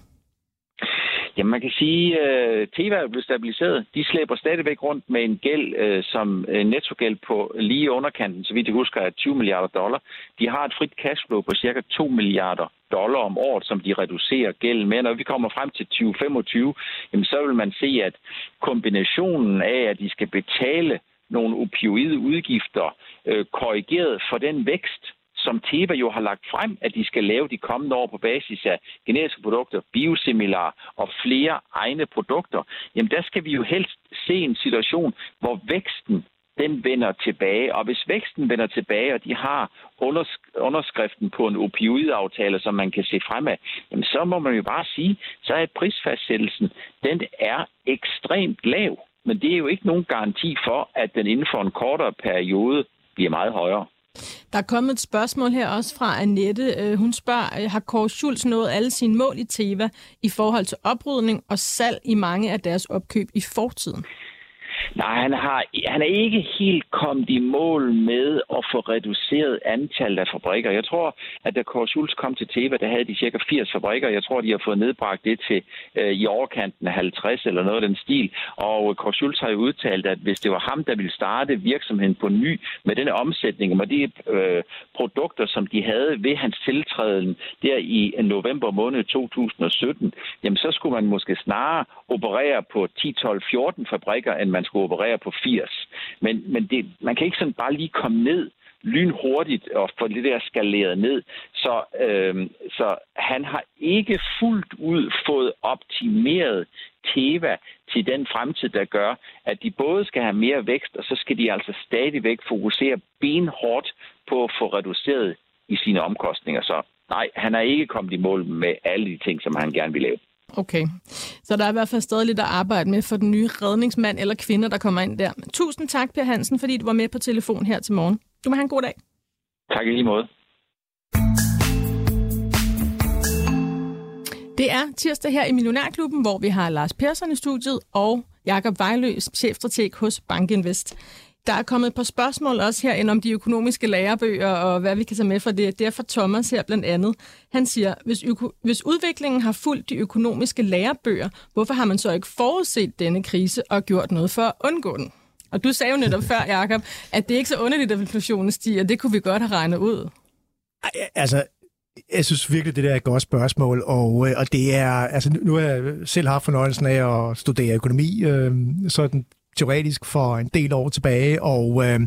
Jamen, man kan sige, at uh, Teva er blevet stabiliseret. De slæber stadigvæk rundt med en gæld, uh, som uh, nettogæld på lige underkanten, så vidt jeg husker, er tyve milliarder dollar. De har et frit cashflow på cirka to milliarder dollar om året, som de reducerer gælden med. Når vi kommer frem til tyve femogtyve, jamen, så vil man se, at kombinationen af, at de skal betale nogle opioide udgifter, uh, korrigeret for den vækst, som Teva jo har lagt frem, at de skal lave de kommende år på basis af generiske produkter, biosimilar og flere egne produkter, jamen der skal vi jo helst se en situation, hvor væksten den vender tilbage. Og hvis væksten vender tilbage, og de har underskriften på en opioidaftale, som man kan se fremad, jamen så må man jo bare sige, så er prisfastsættelsen, den er ekstremt lav. Men det er jo ikke nogen garanti for, at den inden for en kortere periode bliver meget højere. Der er kommet et spørgsmål her også fra Annette. Hun spørger, har Kåre Schultz nået alle sine mål i Teva i forhold til oprydning og salg i mange af deres opkøb i fortiden? Nej, han, har, han er ikke helt kommet i mål med at få reduceret antallet af fabrikker. Jeg tror, at da Kåre Schultz kom til Teva, der havde de cirka firs fabrikker. Jeg tror, de har fået nedbragt det til øh, i overkanten af halvtreds eller noget af den stil. Og Kåre Schultz har jo udtalt, at hvis det var ham, der ville starte virksomheden på ny med denne omsætning, med de øh, produkter, som de havde ved hans tiltræden der i november måned to tusind og sytten, jamen så skulle man måske snarere operere på ti, tolv, fjorten fabrikker, end man skulle operere på firs. Men, men det, man kan ikke sådan bare lige komme ned lynhurtigt og få det der skaleret ned. Så, øh, så han har ikke fuldt ud fået optimeret Teva til den fremtid, der gør, at de både skal have mere vækst, og så skal de altså stadigvæk fokusere benhårdt på at få reduceret i sine omkostninger. Så nej, han er ikke kommet i mål med alle de ting, som han gerne vil lave. Okay, så der er i hvert fald stadig lidt at arbejde med for den nye redningsmand eller kvinder, der kommer ind der. Tusind tak, Per Hansen, fordi du var med på telefon her til morgen. Du må have en god dag. Tak i lige måde. Det er tirsdag her i Millionærklubben, hvor vi har Lars Persson i studiet og Jakob Vejløs, chefstrateg hos BankInvest. Der er kommet et par spørgsmål også herinde om de økonomiske lærebøger og hvad vi kan tage med for det. Det er fra Thomas her blandt andet. Han siger, hvis, øko- hvis udviklingen har fulgt de økonomiske lærebøger, hvorfor har man så ikke forudset denne krise og gjort noget for at undgå den? Og du sagde jo netop før, Jakob, at det er ikke så underligt, at inflationen stiger. Det kunne vi godt have regnet ud. Altså, jeg synes virkelig, det der er et godt spørgsmål, og, og det er, altså nu har jeg selv haft fornøjelsen af at studere økonomi, øh, sådan teoretisk for en del år tilbage, og øh,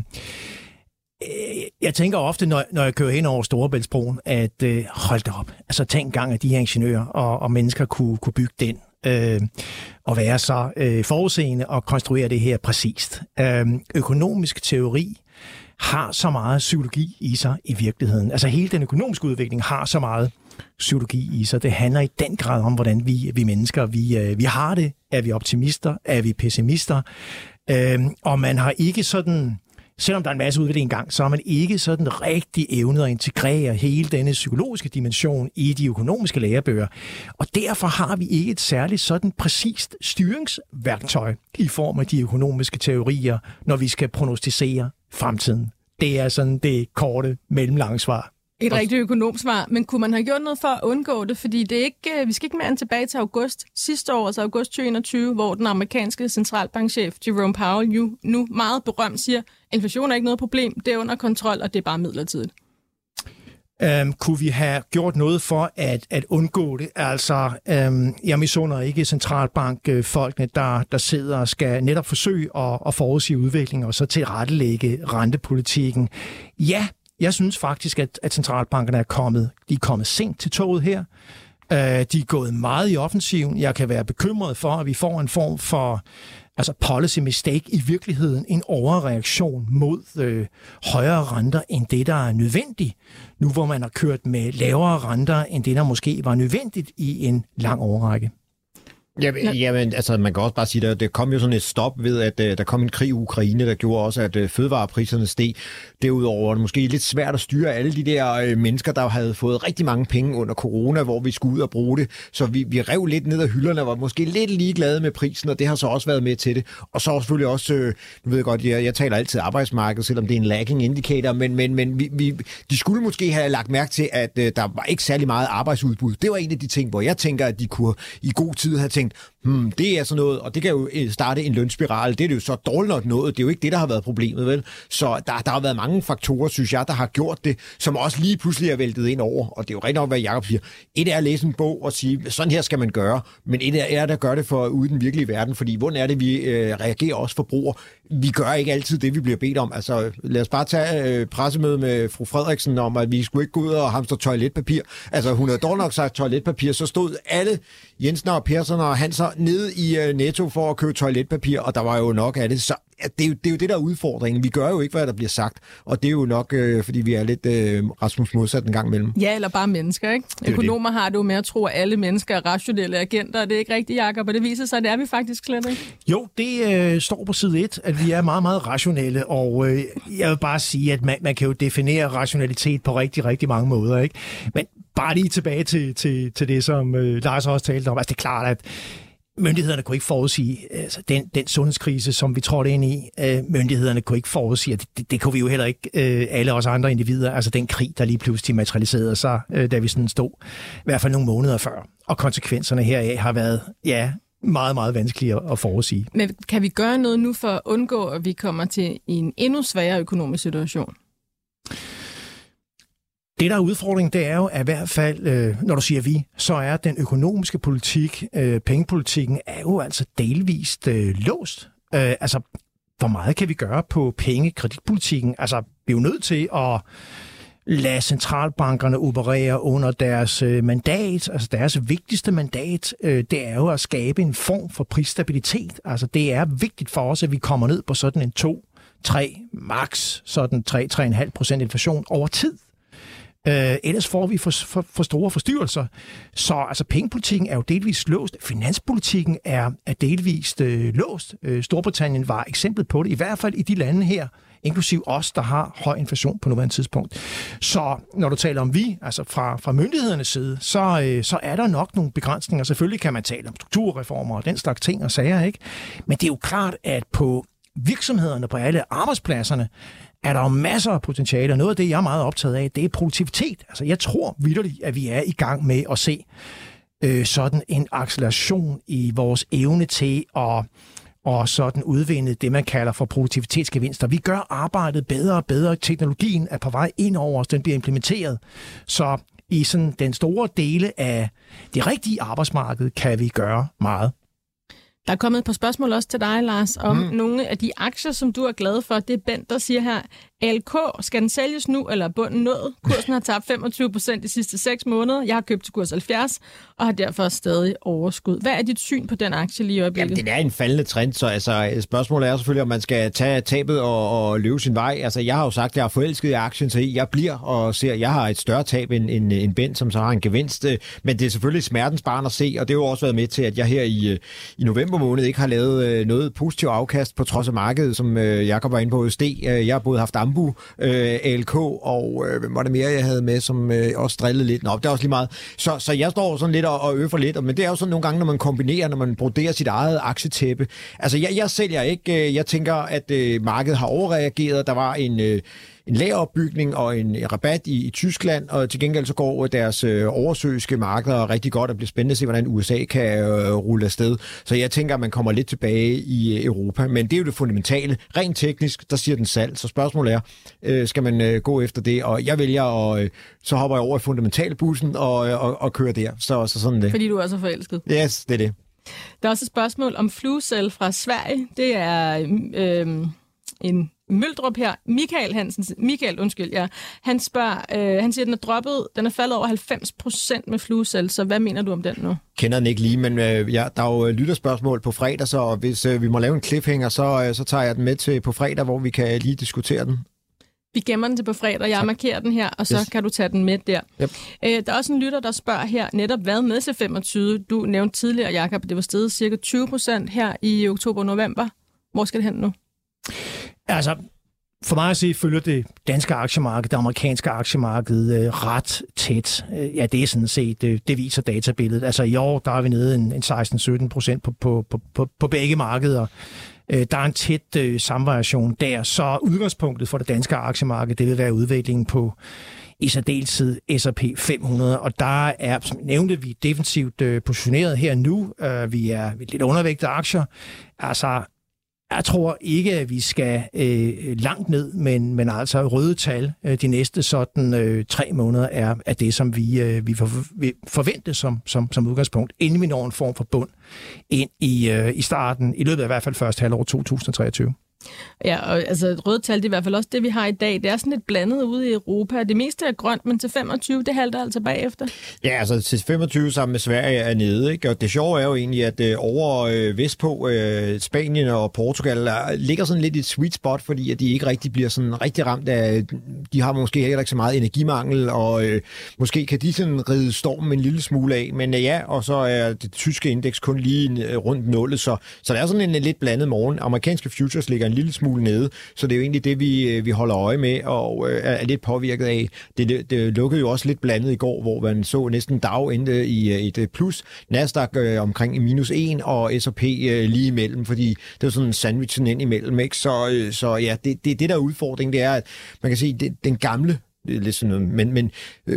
jeg tænker ofte, når, når jeg kører hen over Storebæltsbroen, at øh, hold da op, altså tænk engang, at de her ingeniører og, og mennesker kunne, kunne bygge den, øh, og være så øh, forudseende og konstruere det her præcist. Øh, økonomisk teori har så meget psykologi i sig i virkeligheden. Altså hele den økonomiske udvikling har så meget psykologi i sig. Det handler i den grad om, hvordan vi, vi mennesker, vi, øh, vi har det. Er vi optimister? Er vi pessimister? Øh, og man har ikke sådan, selvom der er en masse udvikling i gang, så har man ikke sådan rigtig evnet at integrere hele denne psykologiske dimension i de økonomiske lærebøger. Og derfor har vi ikke et særligt sådan præcist styringsværktøj i form af de økonomiske teorier, når vi skal prognostisere fremtiden. Det er sådan det korte, mellemlange svar. Et rigtigt økonomsvar, men kunne man have gjort noget for at undgå det? Fordi det er ikke, vi skal ikke mere end tilbage til august sidste år, altså august tyve enogtyve, hvor den amerikanske centralbankchef Jerome Powell jo nu meget berømt siger, inflation er ikke noget problem, det er under kontrol, og det er bare midlertidigt. Um, kunne vi have gjort noget for at, at undgå det? Altså, um, jeg misunder ikke centralbankfolkene, der, der sidder og skal netop forsøge at, at forudsige udviklingen og så tilrettelægge rentepolitikken. Ja, jeg synes faktisk, at, at centralbankerne er kommet, de er kommet sent til toget her. Uh, de er gået meget i offensiven. Jeg kan være bekymret for, at vi får en form for altså policy mistake i virkeligheden, en overreaktion mod øh, højere renter end det, der er nødvendigt, nu hvor man har kørt med lavere renter end det, der måske var nødvendigt i en lang årrække. Jamen, jamen, altså man kan også bare sige, at der kom jo sådan et stop ved, at uh, der kom en krig i Ukraine, der gjorde også, at uh, fødevarepriserne steg. Derudover er det måske lidt svært at styre alle de der uh, mennesker, der havde fået rigtig mange penge under corona, hvor vi skulle ud og bruge det. Så vi, vi rev lidt ned af hylderne og var måske lidt ligeglade med prisen, og det har så også været med til det. Og så selvfølgelig også, uh, nu ved jeg godt, jeg, jeg taler altid arbejdsmarked, selvom det er en lagging indicator, men, men, men vi, vi, de skulle måske have lagt mærke til, at uh, der var ikke særlig meget arbejdsudbud. Det var en af de ting, hvor jeg tænker, at de kunne i god tid have tænkt, Hmm, det er sådan noget, og det kan jo starte en lønspiral. Det er det jo så dårligt nok noget. Det er jo ikke det, der har været problemet, vel? Så der, der har været mange faktorer, synes jeg, der har gjort det, som også lige pludselig er væltet ind over. Og det er jo rigtig nok, hvad Jacob siger. Et er at læse en bog og sige, sådan her skal man gøre. Men et er at gøre det for ude i den virkelige verden, fordi hvordan er det, vi øh, reagerer også forbrugere? Vi gør ikke altid det, vi bliver bedt om. Altså, lad os bare tage øh, pressemøde med fru Frederiksen om, at vi skulle ikke gå ud og hamstre toiletpapir. Altså, hun havde dårligt nok sagt toiletpapir, så stod alle Jensen og Persson og Hanser nede i uh, Netto for at købe toiletpapir, og der var jo nok af det. Så ja, det, er jo, det er jo det, der er udfordringen. Vi gør jo ikke, hvad der bliver sagt, og det er jo nok, øh, fordi vi er lidt øh, Rasmus modsat en gang imellem. Ja, eller bare mennesker, ikke? Økonomer har det jo med at tro, at alle mennesker er rationelle agenter, og det er ikke rigtigt, Jacob, og det viser sig, at det er vi faktisk slet ikke. Jo, det øh, står på side et, at vi er meget, meget rationelle, og øh, jeg vil bare sige, at man, man kan jo definere rationalitet på rigtig, rigtig mange måder, ikke? Men bare lige tilbage til, til, til det, som øh, Lars også talte om. Altså, det er klart, at myndighederne kunne ikke forudsige altså, den, den sundhedskrise, som vi trådte ind i. Øh, myndighederne kunne ikke forudsige, og det, det, det kunne vi jo heller ikke, øh, alle os andre individer, altså den krig, der lige pludselig materialiserede sig, øh, da vi sådan stod, i hvert fald nogle måneder før. Og konsekvenserne heraf har været, ja, meget, meget vanskelige at forudsige. Men kan vi gøre noget nu for at undgå, at vi kommer til en endnu sværere økonomisk situation? Det, der er udfordringen, det er jo, at i hvert fald, øh, når du siger vi, så er den økonomiske politik, øh, pengepolitikken, er jo altså delvist øh, låst. Øh, altså, hvor meget kan vi gøre på penge-kreditpolitikken? Altså, vi er jo nødt til at lade centralbankerne operere under deres øh, mandat. Altså, deres vigtigste mandat, øh, det er jo at skabe en form for prisstabilitet. Altså, det er vigtigt for os, at vi kommer ned på sådan en to, tre, max sådan tre, tre komma fem procent inflation over tid. Uh, ellers får vi for, for, for store forstyrrelser. Så altså, pengepolitikken er jo delvist låst. Finanspolitikken er, er delvist uh, låst. Uh, Storbritannien var eksemplet på det, i hvert fald i de lande her, inklusiv os, der har høj inflation på nuværende tidspunkt. Så når du taler om vi, altså fra, fra myndighedernes side, så, uh, så er der nok nogle begrænsninger. Selvfølgelig kan man tale om strukturreformer og den slags ting og sager, ikke? Men det er jo klart, at på virksomhederne, på alle arbejdspladserne, er der jo masser af potentiale, og noget af det, jeg er meget optaget af, det er produktivitet. Altså, jeg tror vitterligt, at vi er i gang med at se øh, sådan en acceleration i vores evne til at og sådan udvinde det, man kalder for produktivitetsgevinster. Vi gør arbejdet bedre og bedre. Teknologien er på vej ind over os, den bliver implementeret. Så i sådan den store dele af det rigtige arbejdsmarked kan vi gøre meget. Der er kommet et par spørgsmål også til dig, Lars, om mm. nogle af de aktier, som du er glad for. Det er Bent, der siger her, A L K, skal den sælges nu, eller er bunden nået? Kursen har tabt femogtyve procent de sidste seks måneder. Jeg har købt til kurs halvfjerds, og har derfor stadig overskud. Hvad er dit syn på den aktie lige i øjeblikket? Jamen, det er en faldende trend, så altså, spørgsmålet er selvfølgelig, om man skal tage tabet og, og løbe sin vej. Altså, jeg har jo sagt, at jeg er forelsket i aktien, så jeg bliver og ser, at jeg har et større tab end, end, end Bent, som så har en gevinst. Men det er selvfølgelig smertens barn at se, og det har jo også været med til, at jeg her i, i november måned ikke har lavet noget positivt afkast, på trods af markedet, som Jacob var inde på, S D. Jeg har både haft Ambu, A L K, og hvad var det mere, jeg havde med, som også drillede lidt. Nå, det er også lige meget. Så, så jeg står sådan lidt og, og øver lidt, men det er jo sådan nogle gange, når man kombinerer, når man broderer sit eget aktietæppe. Altså, jeg, jeg sælger ikke. Jeg tænker, at markedet har overreageret. Der var en... en lageropbygning og en rabat i, i Tyskland, og til gengæld så går deres øh, oversøiske markeder rigtig godt, og det bliver spændende at se, hvordan U S A kan øh, rulle afsted. Så jeg tænker, at man kommer lidt tilbage i Europa, men det er jo det fundamentale. Rent teknisk, der siger den salg, så spørgsmålet er, øh, skal man øh, gå efter det? Og jeg vælger, og øh, så hopper jeg over i fundamentalbussen og, og, og kører der. Så, så sådan det. Fordi du er så forelsket? Yes, det er det. Der er også et spørgsmål om Fluecell fra Sverige. Det er øh, en Møldrup her, Michael Hansen, Michael, undskyld, ja, han spørger, øh, han siger, at den er droppet, den er faldet over halvfems procent med fluecell, så hvad mener du om den nu? Kender den ikke lige, men øh, ja, der er jo lytterspørgsmål på fredag, så hvis øh, vi må lave en cliffhanger, så, øh, så tager jeg den med til på fredag, hvor vi kan lige diskutere den. Vi gemmer den til på fredag, jeg markerer den her, og så yes. kan du tage den med der. Yep. Øh, der er også en lytter, der spørger her, netop hvad med C femogtyve? Du nævnte tidligere, Jakob, det var steget cirka tyve procent her i oktober-november. Hvor skal det hen nu? Altså, for mig at se, følger det danske aktiemarked, det amerikanske aktiemarked øh, ret tæt. Øh, ja, det er sådan set, øh, det viser databilledet. Altså i år, der er vi nede en, en seksten til sytten procent på, på, på, på, på begge markeder. Øh, der er en tæt øh, samvariation der. Så udgangspunktet for det danske aktiemarked, det vil være udviklingen på i særdeleshed S og P fem hundrede, og der er, som nævnte, vi defensivt øh, positioneret her nu. Øh, vi er lidt undervægtede aktier. Altså, jeg tror ikke, at vi skal øh, langt ned, men, men altså røde tal øh, de næste sådan øh, tre måneder er, er det, som vi, øh, vi, for, vi forventer som, som, som udgangspunkt, inden vi når en form for bund ind i, øh, i starten, i løbet af i hvert fald første halvår to tusind treogtyve. Ja, og altså røde tal, det er i hvert fald også det, vi har i dag. Det er sådan lidt blandet ude i Europa. Det meste er grønt, men til femogtyve, det halter altså bagefter. Ja, altså til femogtyve sammen med Sverige er nede, ikke? Og det sjove er jo egentlig, at øh, over øh, vestpå, øh, Spanien og Portugal er, ligger sådan lidt i et sweet spot, fordi at de ikke rigtig bliver sådan rigtig ramt af, de har måske heller ikke så meget energimangel, og øh, måske kan de sådan ride stormen en lille smule af, men øh, ja, og så er det tyske indeks kun lige øh, rundt nullet, så, så der er sådan en, en lidt blandet morgen. Amerikanske futures ligger en lille smule nede, så det er jo egentlig det, vi, vi holder øje med og øh, er lidt påvirket af. Det, det, det lukkede jo også lidt blandet i går, hvor man så næsten Dow endte i et plus, Nasdaq øh, omkring minus en og S og P øh, lige imellem, fordi det var sådan en sandwichen ind imellem, ikke? Så, øh, så ja, det, det, det der udfordring, det er, at man kan sige, det, den gamle lidt sådan noget, men, men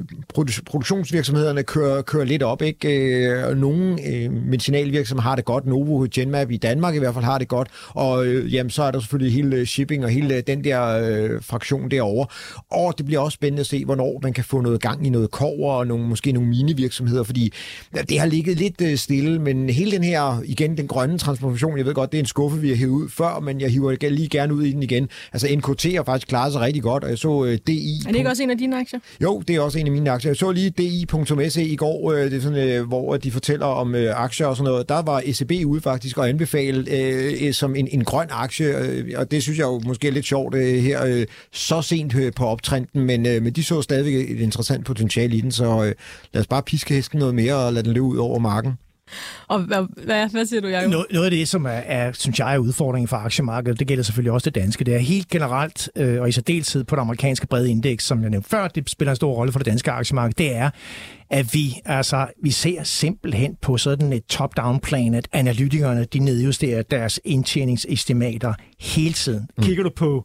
produktionsvirksomhederne kører, kører lidt op, ikke? Nogle øh, medicinalvirksomheder har det godt, Novo Genmab i Danmark i hvert fald har det godt, og øh, jamen, så er der selvfølgelig hele shipping og hele den der øh, fraktion derovre. Og det bliver også spændende at se, hvornår man kan få noget gang i noget kobber og nogle, måske nogle minivirksomheder, fordi det har ligget lidt øh, stille, men hele den her, igen, den grønne transformation, jeg ved godt, det er en skuffe, vi har hævet ud før, men jeg hiver lige gerne ud i den igen. Altså N K T har faktisk klaret sig rigtig godt, og jeg så øh, D I. Er det ikke også en af dine aktier? Jo, det er også en af mine aktier. Jeg så lige D I punktum S E i går, det er sådan, hvor de fortæller om aktier og sådan noget. Der var S E B ude faktisk og anbefalet øh, som en, en grøn aktie, og det synes jeg jo måske er lidt sjovt øh, her øh, så sent øh, på optrenden, men, øh, men de så stadigvæk et interessant potentiale i den, så øh, lad os bare piske hesten noget mere og lade den løbe ud over marken. Og hvad, hvad, hvad siger du, Jacob? Noget, noget af det, som er, er, synes jeg, er udfordringen for aktiemarkedet, det gælder selvfølgelig også det danske. Det er helt generelt, øh, og i særdeleshed på det amerikanske brede indeks, som jeg nævnte før, det spiller en stor rolle for det danske aktiemarked, det er, at vi, altså, vi ser simpelthen på sådan et top-down-plan, at analytikerne, de nedjusterer deres indtjeningsestimater hele tiden. Mm. Kigger du på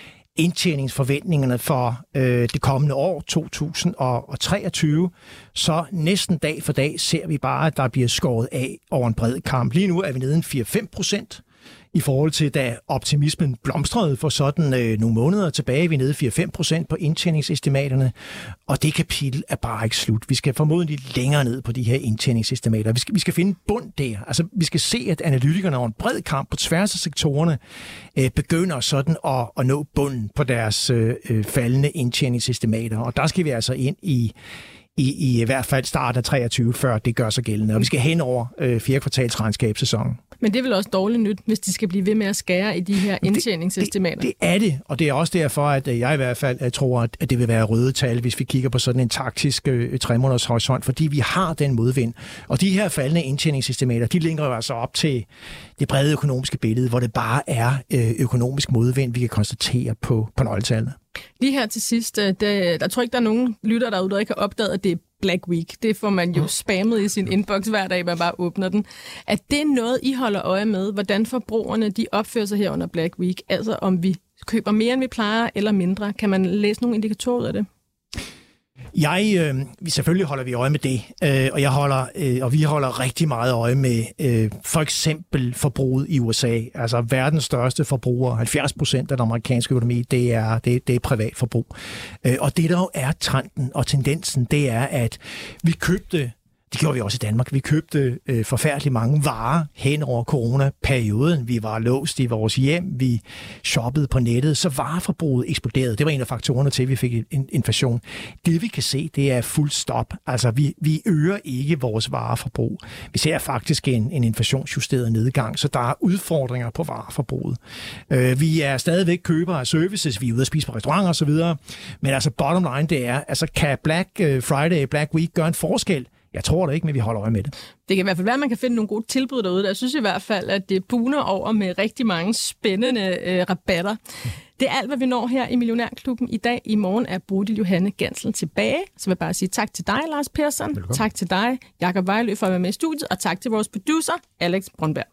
indtjeningsforventningerne for øh, det kommende år, to tusind treogtyve, så næsten dag for dag ser vi bare, at der bliver skåret af over en bred kamp. Lige nu er vi nede en fire til fem procent i forhold til, da optimismen blomstrede for sådan øh, nogle måneder tilbage. Vi er nede fire til fem procent på indtjeningsestimaterne, og det kapitel er bare ikke slut. Vi skal formodentlig længere ned på de her indtjeningsestimater. Vi skal, vi skal finde bund der. Altså, vi skal se, at analytikerne over en bred kamp på tværs af sektorerne øh, begynder sådan at, at nå bunden på deres øh, faldende indtjeningsestimater. Og der skal vi altså ind i I, i, i hvert fald start af treogtyve, før det gør sig gældende. Og vi skal hen over øh, fjerde kvartals regnskabssæsonen. Men det er vel også dårligt nyt, hvis de skal blive ved med at skære i de her indtjeningsestimater? Det, det, det er det, og det er også derfor, at jeg i hvert fald tror, at det vil være røde tal, hvis vi kigger på sådan en taktisk øh, tre måneders horisont, fordi vi har den modvind. Og de her faldende indtjeningsestimater, de linker jo altså op til det brede økonomiske billede, hvor det bare er øh, økonomisk modvind, vi kan konstatere på, på nøgletallene. Lige her til sidst, det, der tror ikke, der er nogen lytter derude, der ikke har opdaget, at det er Black Week. Det får man jo spammet i sin inbox hver dag, man bare åbner den. Er det noget, I holder øje med, hvordan forbrugerne de opfører sig her under Black Week? Altså om vi køber mere, end vi plejer, eller mindre? Kan man læse nogle indikatorer ud af det? Jeg, øh, selvfølgelig holder vi øje med det, øh, og jeg holder, øh, og vi holder rigtig meget øje med øh, for eksempel forbruget i U S A. Altså verdens største forbruger, halvfjerds procent af den amerikanske økonomi, det er, det, det er privat forbrug. Øh, og det der jo er trenden og tendensen, det er, at vi købte Det gjorde vi også i Danmark. Vi købte øh, forfærdeligt mange varer hen over coronaperioden. Vi var låst i vores hjem, vi shoppede på nettet, så vareforbruget eksploderede. Det var en af faktorerne til, at vi fik en inflation. Det vi kan se, det er fuld stop. Altså, vi, vi øger ikke vores vareforbrug. Vi ser faktisk en, en inflationsjusteret nedgang, så der er udfordringer på vareforbruget. Øh, vi er stadigvæk købere af services, vi er ude at spise på restauranter osv., men altså bottom line, det er, altså kan Black Friday, Black Week gøre en forskel? Jeg tror det ikke, men vi holder øje med det. Det kan i hvert fald være, at man kan finde nogle gode tilbud derude. Jeg synes i hvert fald, at det buner over med rigtig mange spændende øh, rabatter. Det er alt, hvad vi når her i Millionærklubben i dag. I morgen er Bodil Johanne Gansel tilbage. Så vil jeg bare sige tak til dig, Lars Persson. Velkommen. Tak til dig, Jakob Vejlø, for at være med i studiet. Og tak til vores producer, Alex Brøndberg.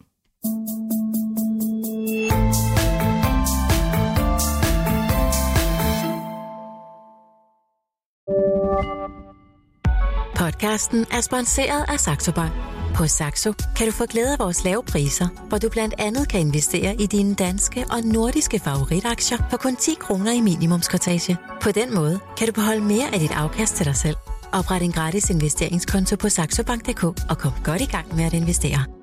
Podcasten er sponsoreret af Saxo Bank. På Saxo kan du få glæde af vores lave priser, hvor du blandt andet kan investere i dine danske og nordiske favoritaktier for kun ti kroner i minimumskortage. På den måde kan du beholde mere af dit afkast til dig selv. Opret en gratis investeringskonto på saxobank punktum d k og kom godt i gang med at investere.